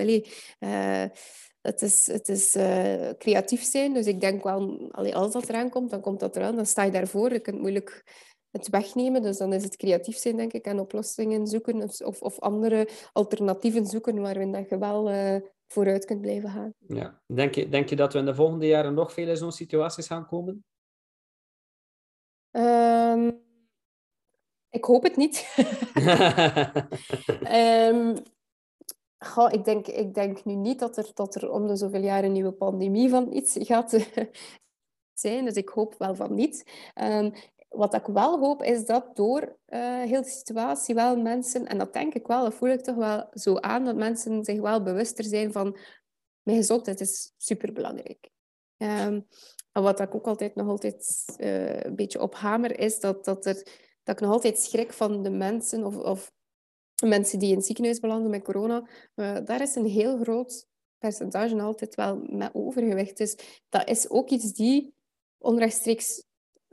Het is creatief zijn. Dus ik denk wel, als dat eraan komt, dan komt dat eraan. Dan sta je daarvoor. Je kunt moeilijk het wegnemen. Dus dan is het creatief zijn, denk ik. En oplossingen zoeken of andere alternatieven zoeken waarin dat je wel vooruit kunt blijven gaan. Ja. Denk je dat we in de volgende jaren nog veel in zo'n situaties gaan komen? Ik hoop het niet. Ik denk nu niet dat er om de zoveel jaar een nieuwe pandemie van iets gaat zijn. Dus ik hoop wel van niet. Wat ik wel hoop, is dat door heel de situatie wel mensen... En dat denk ik wel, dat voel ik toch wel zo aan, dat mensen zich wel bewuster zijn van mijn gezondheid is superbelangrijk. En wat ik ook nog altijd een beetje ophamer, is dat ik nog altijd schrik van de mensen of mensen die in het ziekenhuis belanden met corona. Daar is een heel groot percentage altijd wel met overgewicht. Dus dat is ook iets die onrechtstreeks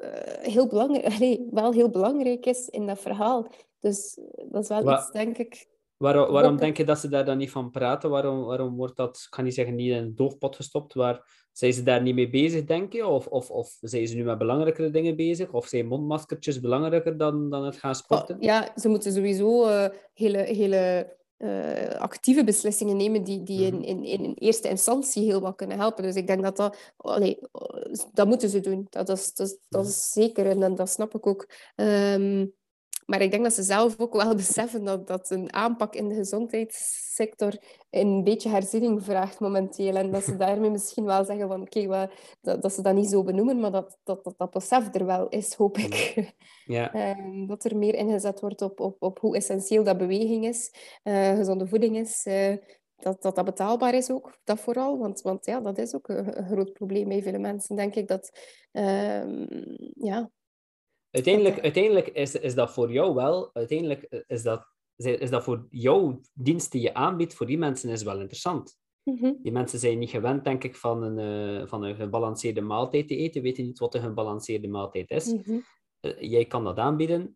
wel heel belangrijk is in dat verhaal. Dus dat is wel iets, denk ik... Waarom denk je dat ze daar dan niet van praten? Waarom wordt dat, ik ga niet zeggen, niet in een doofpot gestopt? Zijn ze daar niet mee bezig, denk je? Of zijn ze nu met belangrijkere dingen bezig? Of zijn mondmaskertjes belangrijker dan het gaan sporten? Ja, ze moeten sowieso hele actieve beslissingen nemen die in eerste instantie heel wat kunnen helpen. Dus ik denk dat moeten ze doen. Dat is zeker en dat snap ik ook. Maar ik denk dat ze zelf ook wel beseffen dat een aanpak in de gezondheidssector een beetje herziening vraagt momenteel. En dat ze daarmee misschien wel zeggen van oké, dat ze dat niet zo benoemen, maar dat besef er wel is, hoop ik. Ja. Dat er meer ingezet wordt op hoe essentieel dat beweging is, gezonde voeding is, dat betaalbaar is ook, dat vooral. Want ja, dat is ook een groot probleem bij vele mensen, denk ik. Uiteindelijk is dat voor jou wel... Uiteindelijk is dat voor jouw dienst die je aanbiedt, voor die mensen is wel interessant. Mm-hmm. Die mensen zijn niet gewend, denk ik, van een gebalanceerde maaltijd te eten, weten niet wat een gebalanceerde maaltijd is. Mm-hmm. Jij kan dat aanbieden.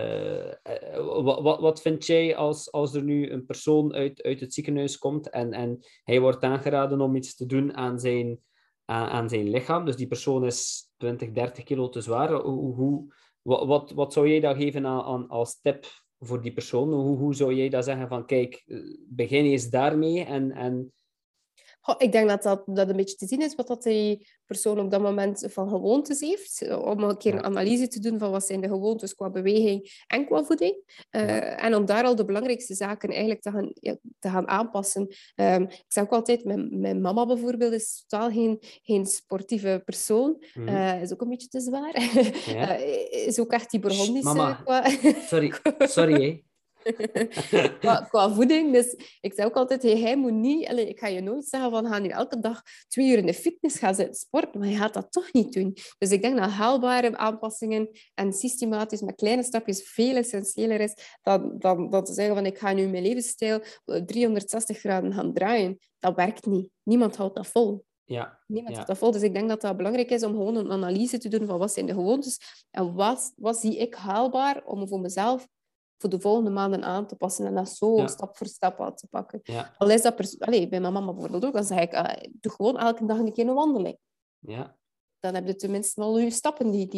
Wat vind jij als er nu een persoon uit het ziekenhuis komt en hij wordt aangeraden om iets te doen aan zijn lichaam? Dus die persoon is 20, 30 kilo te zwaar. Wat zou jij dan geven als tip voor die persoon? Hoe zou jij dat zeggen van, kijk, begin eens daarmee en... Ik denk dat een beetje te zien is wat die persoon op dat moment van gewoontes heeft. Om een keer een analyse te doen van wat zijn de gewoontes qua beweging en qua voeding. En om daar al de belangrijkste zaken eigenlijk te gaan aanpassen. Ik zeg ook altijd, mijn mama bijvoorbeeld is totaal geen sportieve persoon. Is ook een beetje te zwaar. Is ook echt die Burgondische... Mama, sorry hè. qua voeding. Dus ik zeg ook altijd, hij moet niet... ik ga je nooit zeggen van, ga nu elke dag 2 uur in de fitness gaan zitten sporten, maar je gaat dat toch niet doen. Dus ik denk dat haalbare aanpassingen en systematisch met kleine stapjes veel essentiëler is dan te zeggen van, ik ga nu mijn levensstijl 360 graden gaan draaien. Dat werkt niet. Niemand houdt dat vol. Niemand houdt dat vol. Dus ik denk dat dat belangrijk is om gewoon een analyse te doen van wat zijn de gewoontes en wat zie ik haalbaar om voor mezelf voor de volgende maanden aan te passen en dat zo stap voor stap aan te pakken. Al is dat bij mijn mama bijvoorbeeld ook, dan zeg ik, doe gewoon elke dag een keer een wandeling. Dan heb je tenminste wel je stappen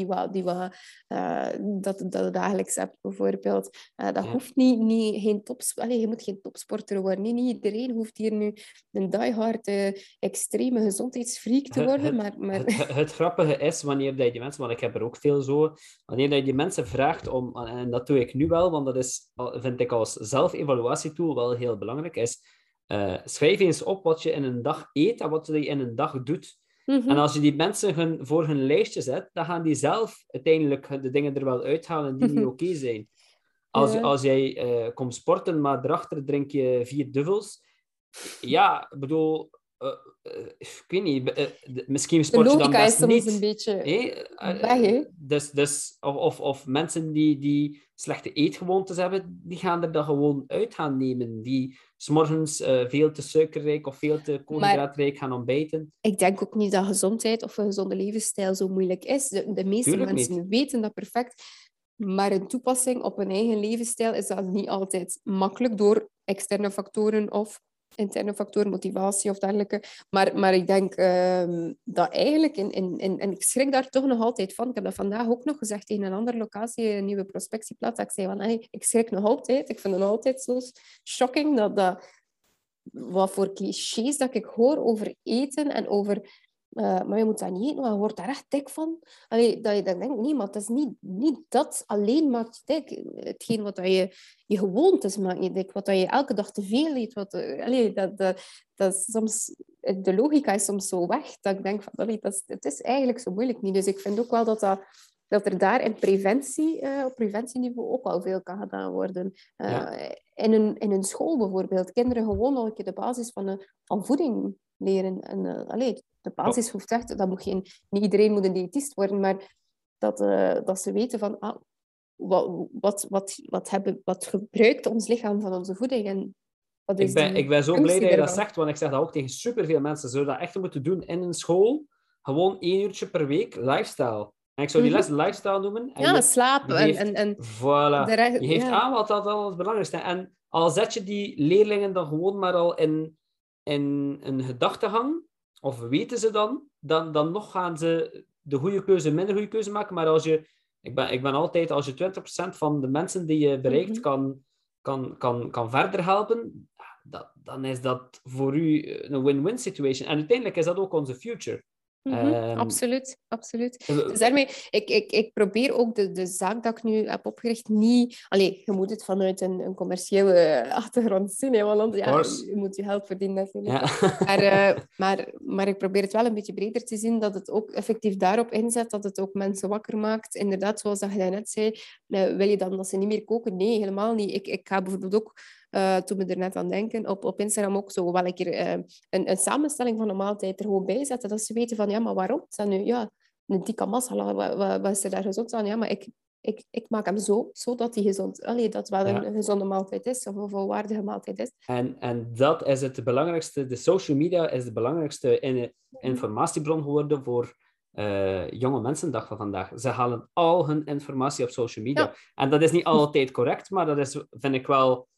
dat je dagelijks hebt, bijvoorbeeld. Dat hoeft niet je moet geen topsporter worden. Niet iedereen hoeft hier nu een diehard extreme gezondheidsfreak te worden. Het grappige is, wanneer dat je die mensen, want ik heb er ook veel zo, wanneer dat je die mensen vraagt om, en dat doe ik nu wel, want dat is, vind ik als zelfevaluatietool wel heel belangrijk, is schrijf eens op wat je in een dag eet en wat je in een dag doet. En als je die mensen voor hun lijstje zet, dan gaan die zelf uiteindelijk de dingen er wel uithalen die niet oké zijn. Als jij komt sporten, maar daarachter drink je 4 dubbels. Ja, ik bedoel... ik weet niet, misschien sport je dan best niet. De logica is soms een beetje weg, Dus, of mensen die slechte eetgewoontes hebben, die gaan er dan gewoon uit gaan nemen. Die 's morgens veel te suikerrijk of veel te koolhydraatrijk gaan ontbijten. Ik denk ook niet dat gezondheid of een gezonde levensstijl zo moeilijk is. De meeste mensen weten dat perfect. Maar een toepassing op een eigen levensstijl is dat niet altijd makkelijk door externe factoren of interne factoren, motivatie of dergelijke. Maar ik denk dat eigenlijk... En ik schrik daar toch nog altijd van. Ik heb dat vandaag ook nog gezegd in een andere locatie, een nieuwe prospectieplaats. Dat ik zei van, ik schrik nog altijd. Ik vind het nog altijd zo shocking wat voor clichés dat ik hoor over eten en over... maar je moet dat niet eten, want je wordt daar echt dik van. Dat je dan denkt, nee, maar het is niet dat alleen maakt je dik. Hetgeen wat je gewoontes maakt je dik. Wat je elke dag te veel eet. Dat is soms, de logica is soms zo weg, dat ik denk van, het is eigenlijk zo moeilijk niet. Dus ik vind ook wel dat dat er daar in preventie, op preventieniveau ook wel veel kan gedaan worden. In een school bijvoorbeeld. Kinderen gewoon al een keer de basis van voeding leren. En, de basis hoeft echt... Niet iedereen moet een diëtist worden, maar dat ze weten van... wat gebruikt ons lichaam van onze voeding? En wat is Ik ben zo blij dat je dat daarvan? zegt, want ik zeg dat ook tegen superveel mensen. Zou dat echt moeten doen in een school? Gewoon 1 uurtje per week lifestyle. En ik zou die les lifestyle noemen. En slapen en voilà. Je geeft ja. aan wat dat wel het belangrijkste is. En al zet je die leerlingen dan gewoon maar al in een gedachtegang, of weten ze dan nog gaan ze de goede keuze, minder goede keuze maken. Maar ik ben altijd, als je 20% van de mensen die je bereikt kan verder helpen, dan is dat voor u een win-win situation. En uiteindelijk is dat ook onze future. Absoluut. Dus daarmee, ik probeer ook de zaak dat ik nu heb opgericht niet... je moet het vanuit een commerciële achtergrond zien, hè, want je moet je geld verdienen natuurlijk. Ja. Maar ik probeer het wel een beetje breder te zien, dat het ook effectief daarop inzet, dat het ook mensen wakker maakt. Inderdaad, zoals dat je net zei, wil je dan dat ze niet meer koken? Nee, helemaal niet. Ik ga bijvoorbeeld ook... toen we er net aan denken, op Instagram ook zo wel een keer een samenstelling van een maaltijd er gewoon bij zetten. Dat ze weten van, ja, maar waarom? Is dat nu, een tikka masala, wat is er daar gezond aan? Ja, maar ik maak hem zodat hij gezond... dat wel een gezonde maaltijd is, of een volwaardige maaltijd is. En dat is het belangrijkste. De social media is de belangrijkste informatiebron geworden voor jonge mensen dag van vandaag. Ze halen al hun informatie op social media. Ja. En dat is niet altijd correct, maar dat is, vind ik wel...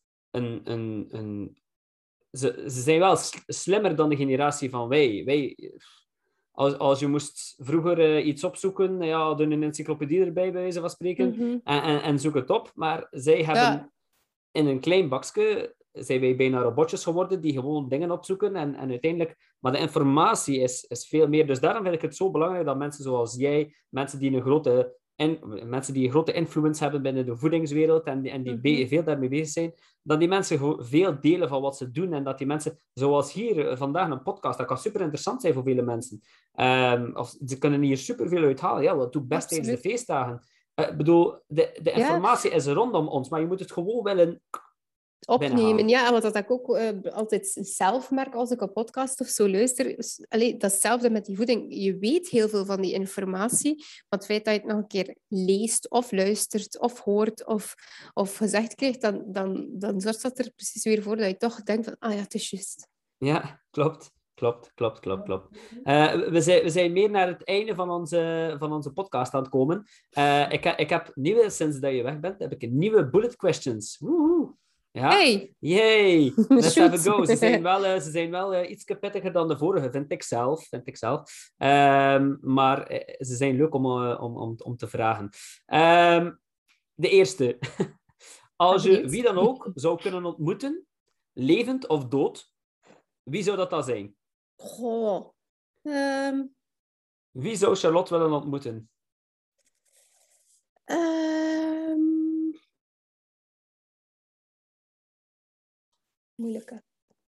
Ze zijn wel slimmer dan de generatie van wij. Als je moest vroeger iets opzoeken, doe een encyclopedie erbij, bij wijze van spreken, en zoek het op. Maar zij hebben in een klein bakje, zijn wij bijna robotjes geworden die gewoon dingen opzoeken en uiteindelijk... Maar de informatie is veel meer. Dus daarom vind ik het zo belangrijk dat mensen zoals jij, mensen die een grote influence hebben binnen de voedingswereld en die veel daarmee bezig zijn, dat die mensen veel delen van wat ze doen en dat die mensen, zoals hier vandaag een podcast, dat kan super interessant zijn voor vele mensen. Of ze kunnen hier superveel uithalen. Ja, wat doe ik best tijdens de feestdagen? Ik bedoel, de informatie is rondom ons, maar je moet het gewoon willen opnemen. Ja, want dat ik ook altijd zelf merk als ik een podcast of zo luister. Datzelfde met die voeding. Je weet heel veel van die informatie, maar het feit dat je het nog een keer leest of luistert of hoort of gezegd krijgt, dan zorgt dat er precies weer voor dat je toch denkt van, het is juist. Ja, klopt. We zijn meer naar het einde van onze podcast aan het komen. Ik heb sinds dat je weg bent, heb ik nieuwe bullet questions. Woehoe. Ja. Hey! Yay! Let's have a go. Ze zijn wel iets pittiger dan de vorige, vind ik zelf. Maar ze zijn leuk om te vragen. De eerste. Als je wie dan ook zou kunnen ontmoeten, levend of dood, wie zou dat dan zijn? Wie zou Charlotte willen ontmoeten? Moeilijke.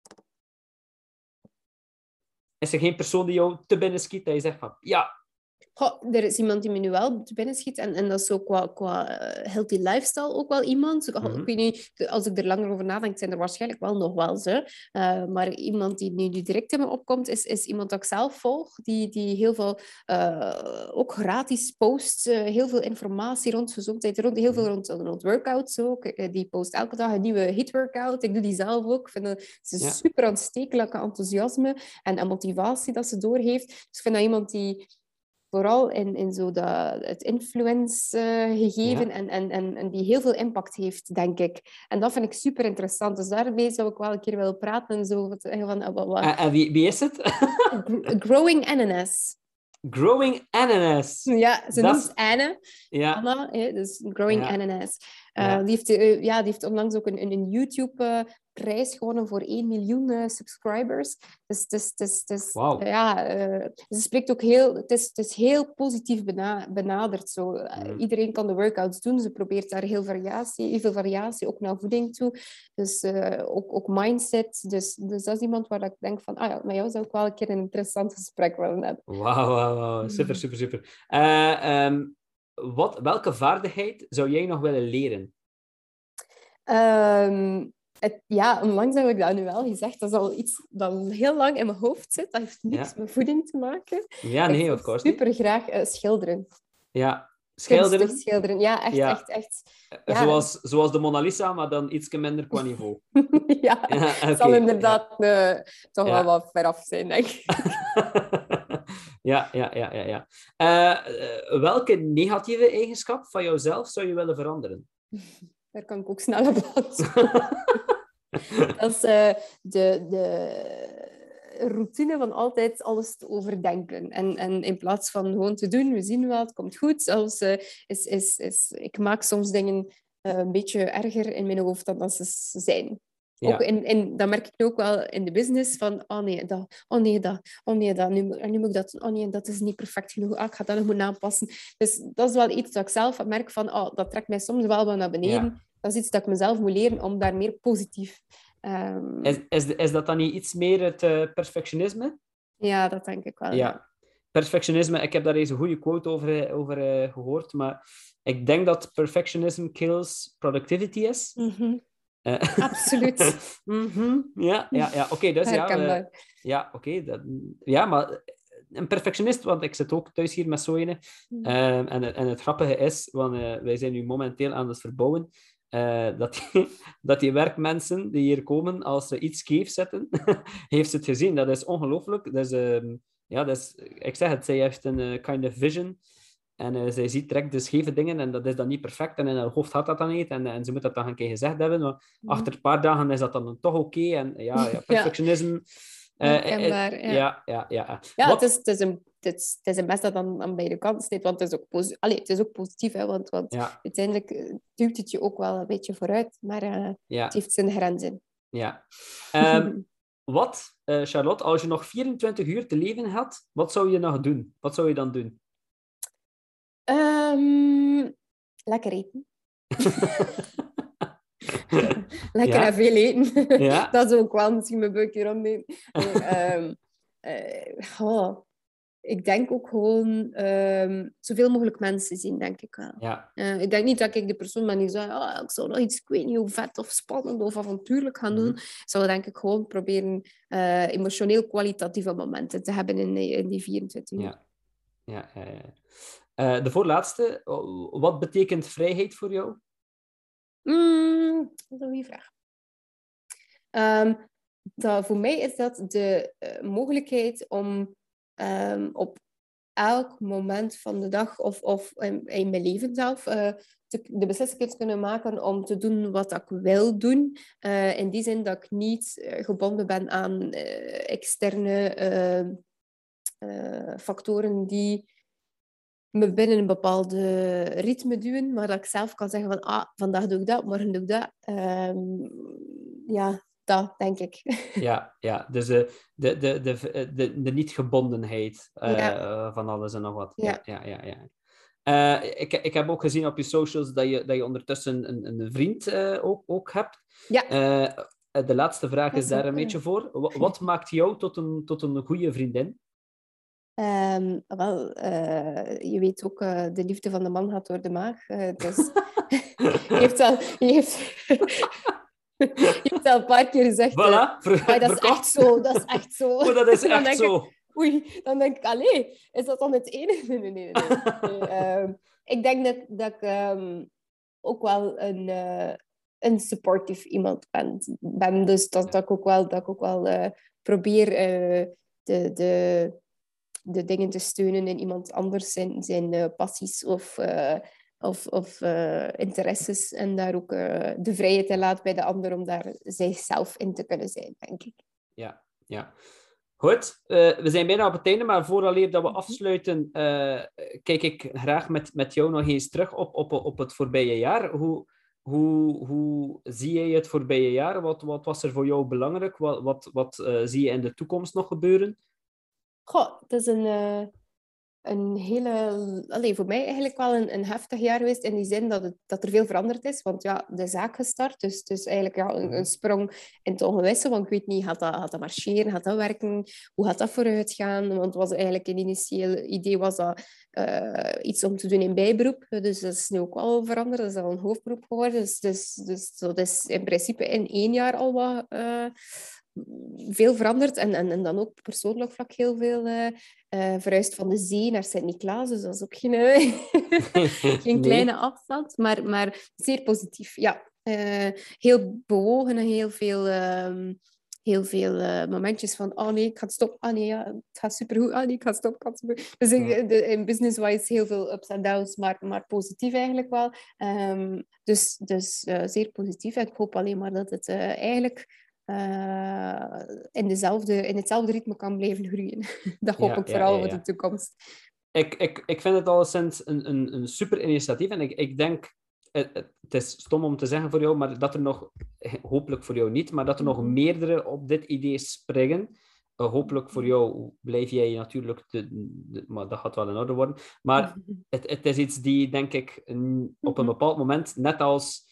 Is er geen persoon die jou te binnen schiet dat je zegt van, ja... Er is iemand die me nu wel te binnen schiet en dat is ook qua healthy lifestyle ook wel iemand. Ik weet niet, als ik er langer over nadenk, zijn er waarschijnlijk wel nog wel ze. Maar iemand die nu direct in me opkomt, is iemand dat ik zelf volg, die heel veel ook gratis post, heel veel informatie rond gezondheid, heel veel rond workouts ook. Die post elke dag een nieuwe HIIT-workout. Ik doe die zelf ook. Ik vind dat super aanstekelijke enthousiasme en motivatie dat ze doorheeft. Dus ik vind dat iemand die... Vooral in zo het influence gegeven en die heel veel impact heeft, denk ik. En dat vind ik super interessant. Dus daarmee zou ik wel een keer willen praten. En zo, En wie is het? Growing Ananas. Growing Ananas. Ja, ze noemt Anne. Ja. Anna, dus Growing Ananas. Die heeft onlangs ook een YouTube-prijs gewonnen voor 1 miljoen subscribers. Dus wow. Ze spreekt ook heel... Het is heel positief benaderd. Zo. Iedereen kan de workouts doen. Ze probeert daar heel veel variatie, ook naar voeding toe. Dus ook mindset. Dus dat is iemand waar ik denk van... met jou zou ik wel een keer een interessant gesprek willen hebben. Wauw. Super. welke vaardigheid zou jij nog willen leren? Onlangs heb ik dat nu wel gezegd. Dat is al iets dat al heel lang in mijn hoofd zit. Dat heeft niks met voeding te maken. Ja, Ik nee, zou of course niet. super graag schilderen. Ja, schilderen. Kunstig schilderen. Ja, echt, Ja. echt. Ja. Zoals de Mona Lisa, maar dan iets minder qua niveau. Ja, het zal inderdaad toch wel wat veraf zijn, denk ik. Ja. Welke negatieve eigenschap van jouzelf zou je willen veranderen? Daar kan ik ook snel op antwoorden. Dat is de routine van altijd alles te overdenken. En in plaats van gewoon te doen, we zien wel, het komt goed. Ik maak soms dingen een beetje erger in mijn hoofd dan dat ze zijn. Ja. Ook dat merk ik nu ook wel in de business, van nu moet ik dat, dat is niet perfect genoeg, ik ga dat nog moeten aanpassen. Dus dat is wel iets dat ik zelf merk van, dat trekt mij soms wel wat naar beneden. Ja. Dat is iets dat ik mezelf moet leren om daar meer positief... Is dat dan niet iets meer het perfectionisme? Ja, dat denk ik wel. Ja. Perfectionisme, ik heb daar eens een goede quote over gehoord, maar ik denk dat perfectionism kills productivity is. Mm-hmm. Absoluut. Ja. Oké, dus herkenbaar. maar een perfectionist, want ik zit ook thuis hier met zo'n ene. En het grappige is, want wij zijn nu momenteel aan het verbouwen, dat die werkmensen die hier komen, als ze iets scheef zetten, heeft ze het gezien. Dat is ongelooflijk. Ik zeg het, zij heeft een kind of vision. En zij ziet direct de scheve dingen en dat is dan niet perfect. En in haar hoofd had dat dan niet. En ze moet dat dan een keer gezegd hebben. Maar achter een paar dagen is dat dan toch oké. En perfectionisme... Herkenbaar, ja. Het is een mes dat aan beide kanten zit, want het is ook positief, hè, want uiteindelijk duwt het je ook wel een beetje vooruit, maar het heeft zijn grenzen. Ja. Charlotte, als je nog 24 uur te leven had, wat zou je nog doen? Wat zou je dan doen? Lekker eten. Lekker en veel eten. Ja. Dat is ook wel misschien mijn buikje rondnemen. Ik denk ook gewoon zoveel mogelijk mensen zien, denk ik wel. Ja. Ik denk niet dat ik de persoon ben die zei, ik zou nog iets, ik weet niet hoe vet of spannend of avontuurlijk gaan doen. Ik zou denk ik gewoon proberen emotioneel kwalitatieve momenten te hebben in die 24 uur. Ja. De voorlaatste, wat betekent vrijheid voor jou? Dat is een goede vraag. Voor mij is dat de mogelijkheid om op elk moment van de dag of in mijn leven zelf de beslissing te kunnen maken om te doen wat ik wil doen. In die zin dat ik niet gebonden ben aan externe factoren die me binnen een bepaalde ritme duwen, maar dat ik zelf kan zeggen van vandaag doe ik dat, morgen doe ik dat. Dat denk ik. Ja. Dus de niet-gebondenheid van alles en nog wat. Ja. Ik heb ook gezien op je socials dat je ondertussen een vriend ook hebt. Ja. De laatste vraag is daar een beetje voor. Wat maakt jou tot een goede vriendin? Je weet ook, de liefde van de man gaat door de maag. Dus je heeft al een paar keer gezegd... Voilà, dat is echt zo, dat is echt zo. Oh, dat is echt zo. Dan denk ik, is dat dan het enige? Nee. Ik denk dat ik ook wel een supportive iemand ben. Dus dat ik ook wel probeer de dingen te steunen in iemand anders zijn passies of interesses. En daar ook de vrijheid te laten bij de ander om daar zichzelf in te kunnen zijn, denk ik. Ja. Goed, we zijn bijna op het einde, maar vooraleer dat we afsluiten, kijk ik graag met jou nog eens terug op het voorbije jaar. Hoe zie jij het voorbije jaar? Wat was er voor jou belangrijk? Wat zie je in de toekomst nog gebeuren? Het is een een hele... voor mij eigenlijk wel een heftig jaar geweest, in die zin dat er veel veranderd is. Want ja, de zaak gestart, dus eigenlijk ja, een sprong in het ongewisse. Want ik weet niet, gaat dat marcheren, gaat dat werken? Hoe gaat dat vooruit gaan? Want het was eigenlijk een initieel idee was dat iets om te doen in bijberoep. Dus dat is nu ook wel veranderd. Dat is al een hoofdberoep geworden. Dus dat is in principe in 1 jaar al wat... veel veranderd en dan ook op persoonlijk vlak heel veel verhuisd van de zee naar Sint-Niklaas. Dus dat is ook geen kleine afstand, maar zeer positief. Ja, heel bewogen en heel veel momentjes van oh nee, ik ga stoppen. Oh nee, ja, het gaat supergoed. Oh nee, ik ga stoppen. Dus in business-wise heel veel ups en downs, maar positief eigenlijk wel. Dus zeer positief. En ik hoop alleen maar dat het eigenlijk... in hetzelfde ritme kan blijven groeien. Dat hoop ik vooral voor de toekomst. Ik vind het alleszins een super initiatief. En ik denk, het is stom om te zeggen voor jou, maar dat er nog, hopelijk voor jou niet, maar dat er nog meerdere op dit idee springen. Hopelijk voor jou blijf jij natuurlijk, maar dat gaat wel in orde worden. Maar het is iets die, denk ik, op een bepaald moment, net als...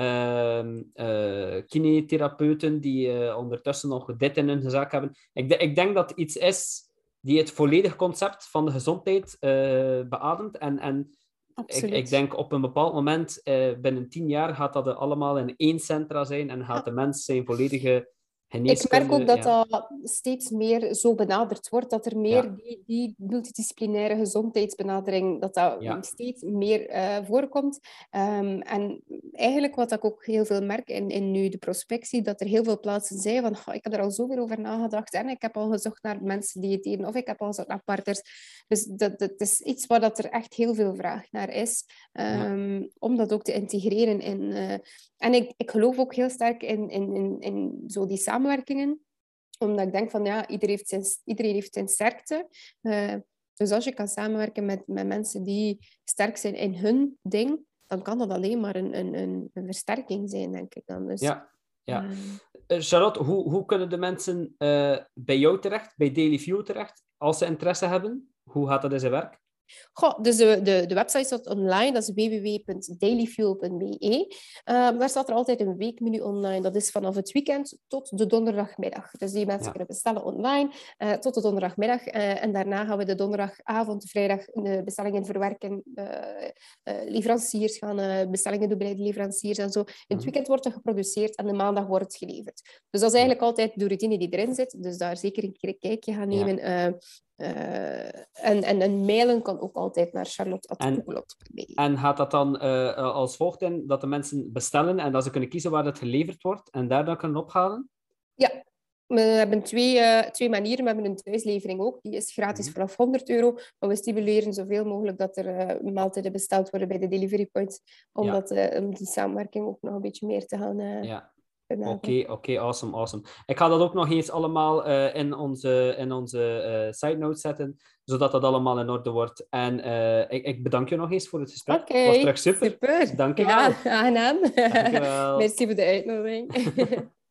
kinetherapeuten die ondertussen nog dit in hun zaak hebben. Ik denk dat het iets is die het volledige concept van de gezondheid beademt. En ik denk op een bepaald moment, binnen 10 jaar, gaat dat allemaal in 1 centra zijn en gaat de mens zijn volledige geneeskunde... Ik merk ook dat steeds meer zo benaderd wordt, dat er meer die multidisciplinaire gezondheidsbenadering, dat steeds meer voorkomt. En eigenlijk wat ik ook heel veel merk in nu de prospectie, dat er heel veel plaatsen zijn van, ik heb er al zoveel over nagedacht en ik heb al gezocht naar mensen die het hebben, of ik heb al gezocht naar partners. Dus dat is iets waar dat er echt heel veel vraag naar is, om dat ook te integreren in... En ik geloof ook heel sterk in zo die samenwerkingen. Omdat ik denk van, ja, iedereen heeft zijn sterkte. Dus als je kan samenwerken met mensen die sterk zijn in hun ding, dan kan dat alleen maar een versterking zijn, denk ik dan. Dus, ja. Charlotte, hoe kunnen de mensen bij jou terecht, bij Dailyview terecht, als ze interesse hebben? Hoe gaat dat in zijn werk? Goh, dus de website staat online, dat is www.dailyfuel.be. Daar staat er altijd een weekmenu online. Dat is vanaf het weekend tot de donderdagmiddag. Dus die mensen kunnen bestellen online tot de donderdagmiddag. En daarna gaan we de donderdagavond, de vrijdag de bestellingen verwerken. Leveranciers gaan bestellingen doen bij de leveranciers en zo. In het weekend wordt er geproduceerd en de maandag wordt het geleverd. Dus dat is eigenlijk altijd de routine die erin zit. Dus daar zeker een keer een kijkje gaan nemen. En mailen kan ook altijd naar charlotte@cocolot.be. En gaat dat dan als volgt in dat de mensen bestellen en dat ze kunnen kiezen waar het geleverd wordt en daar dan kunnen ophalen? Ja, we hebben twee manieren. We hebben een thuislevering ook. Die is gratis vanaf €100. Maar we stimuleren zoveel mogelijk dat er maaltijden besteld worden bij de delivery points. Om die samenwerking ook nog een beetje meer te gaan... Oké, awesome. Ik ga dat ook nog eens allemaal in onze side notes zetten, zodat dat allemaal in orde wordt. En ik bedank je nog eens voor het gesprek. Oké, het was terug super. Dank je wel. Ja, aangenaam. Dank je wel. Merci voor de uitnodiging.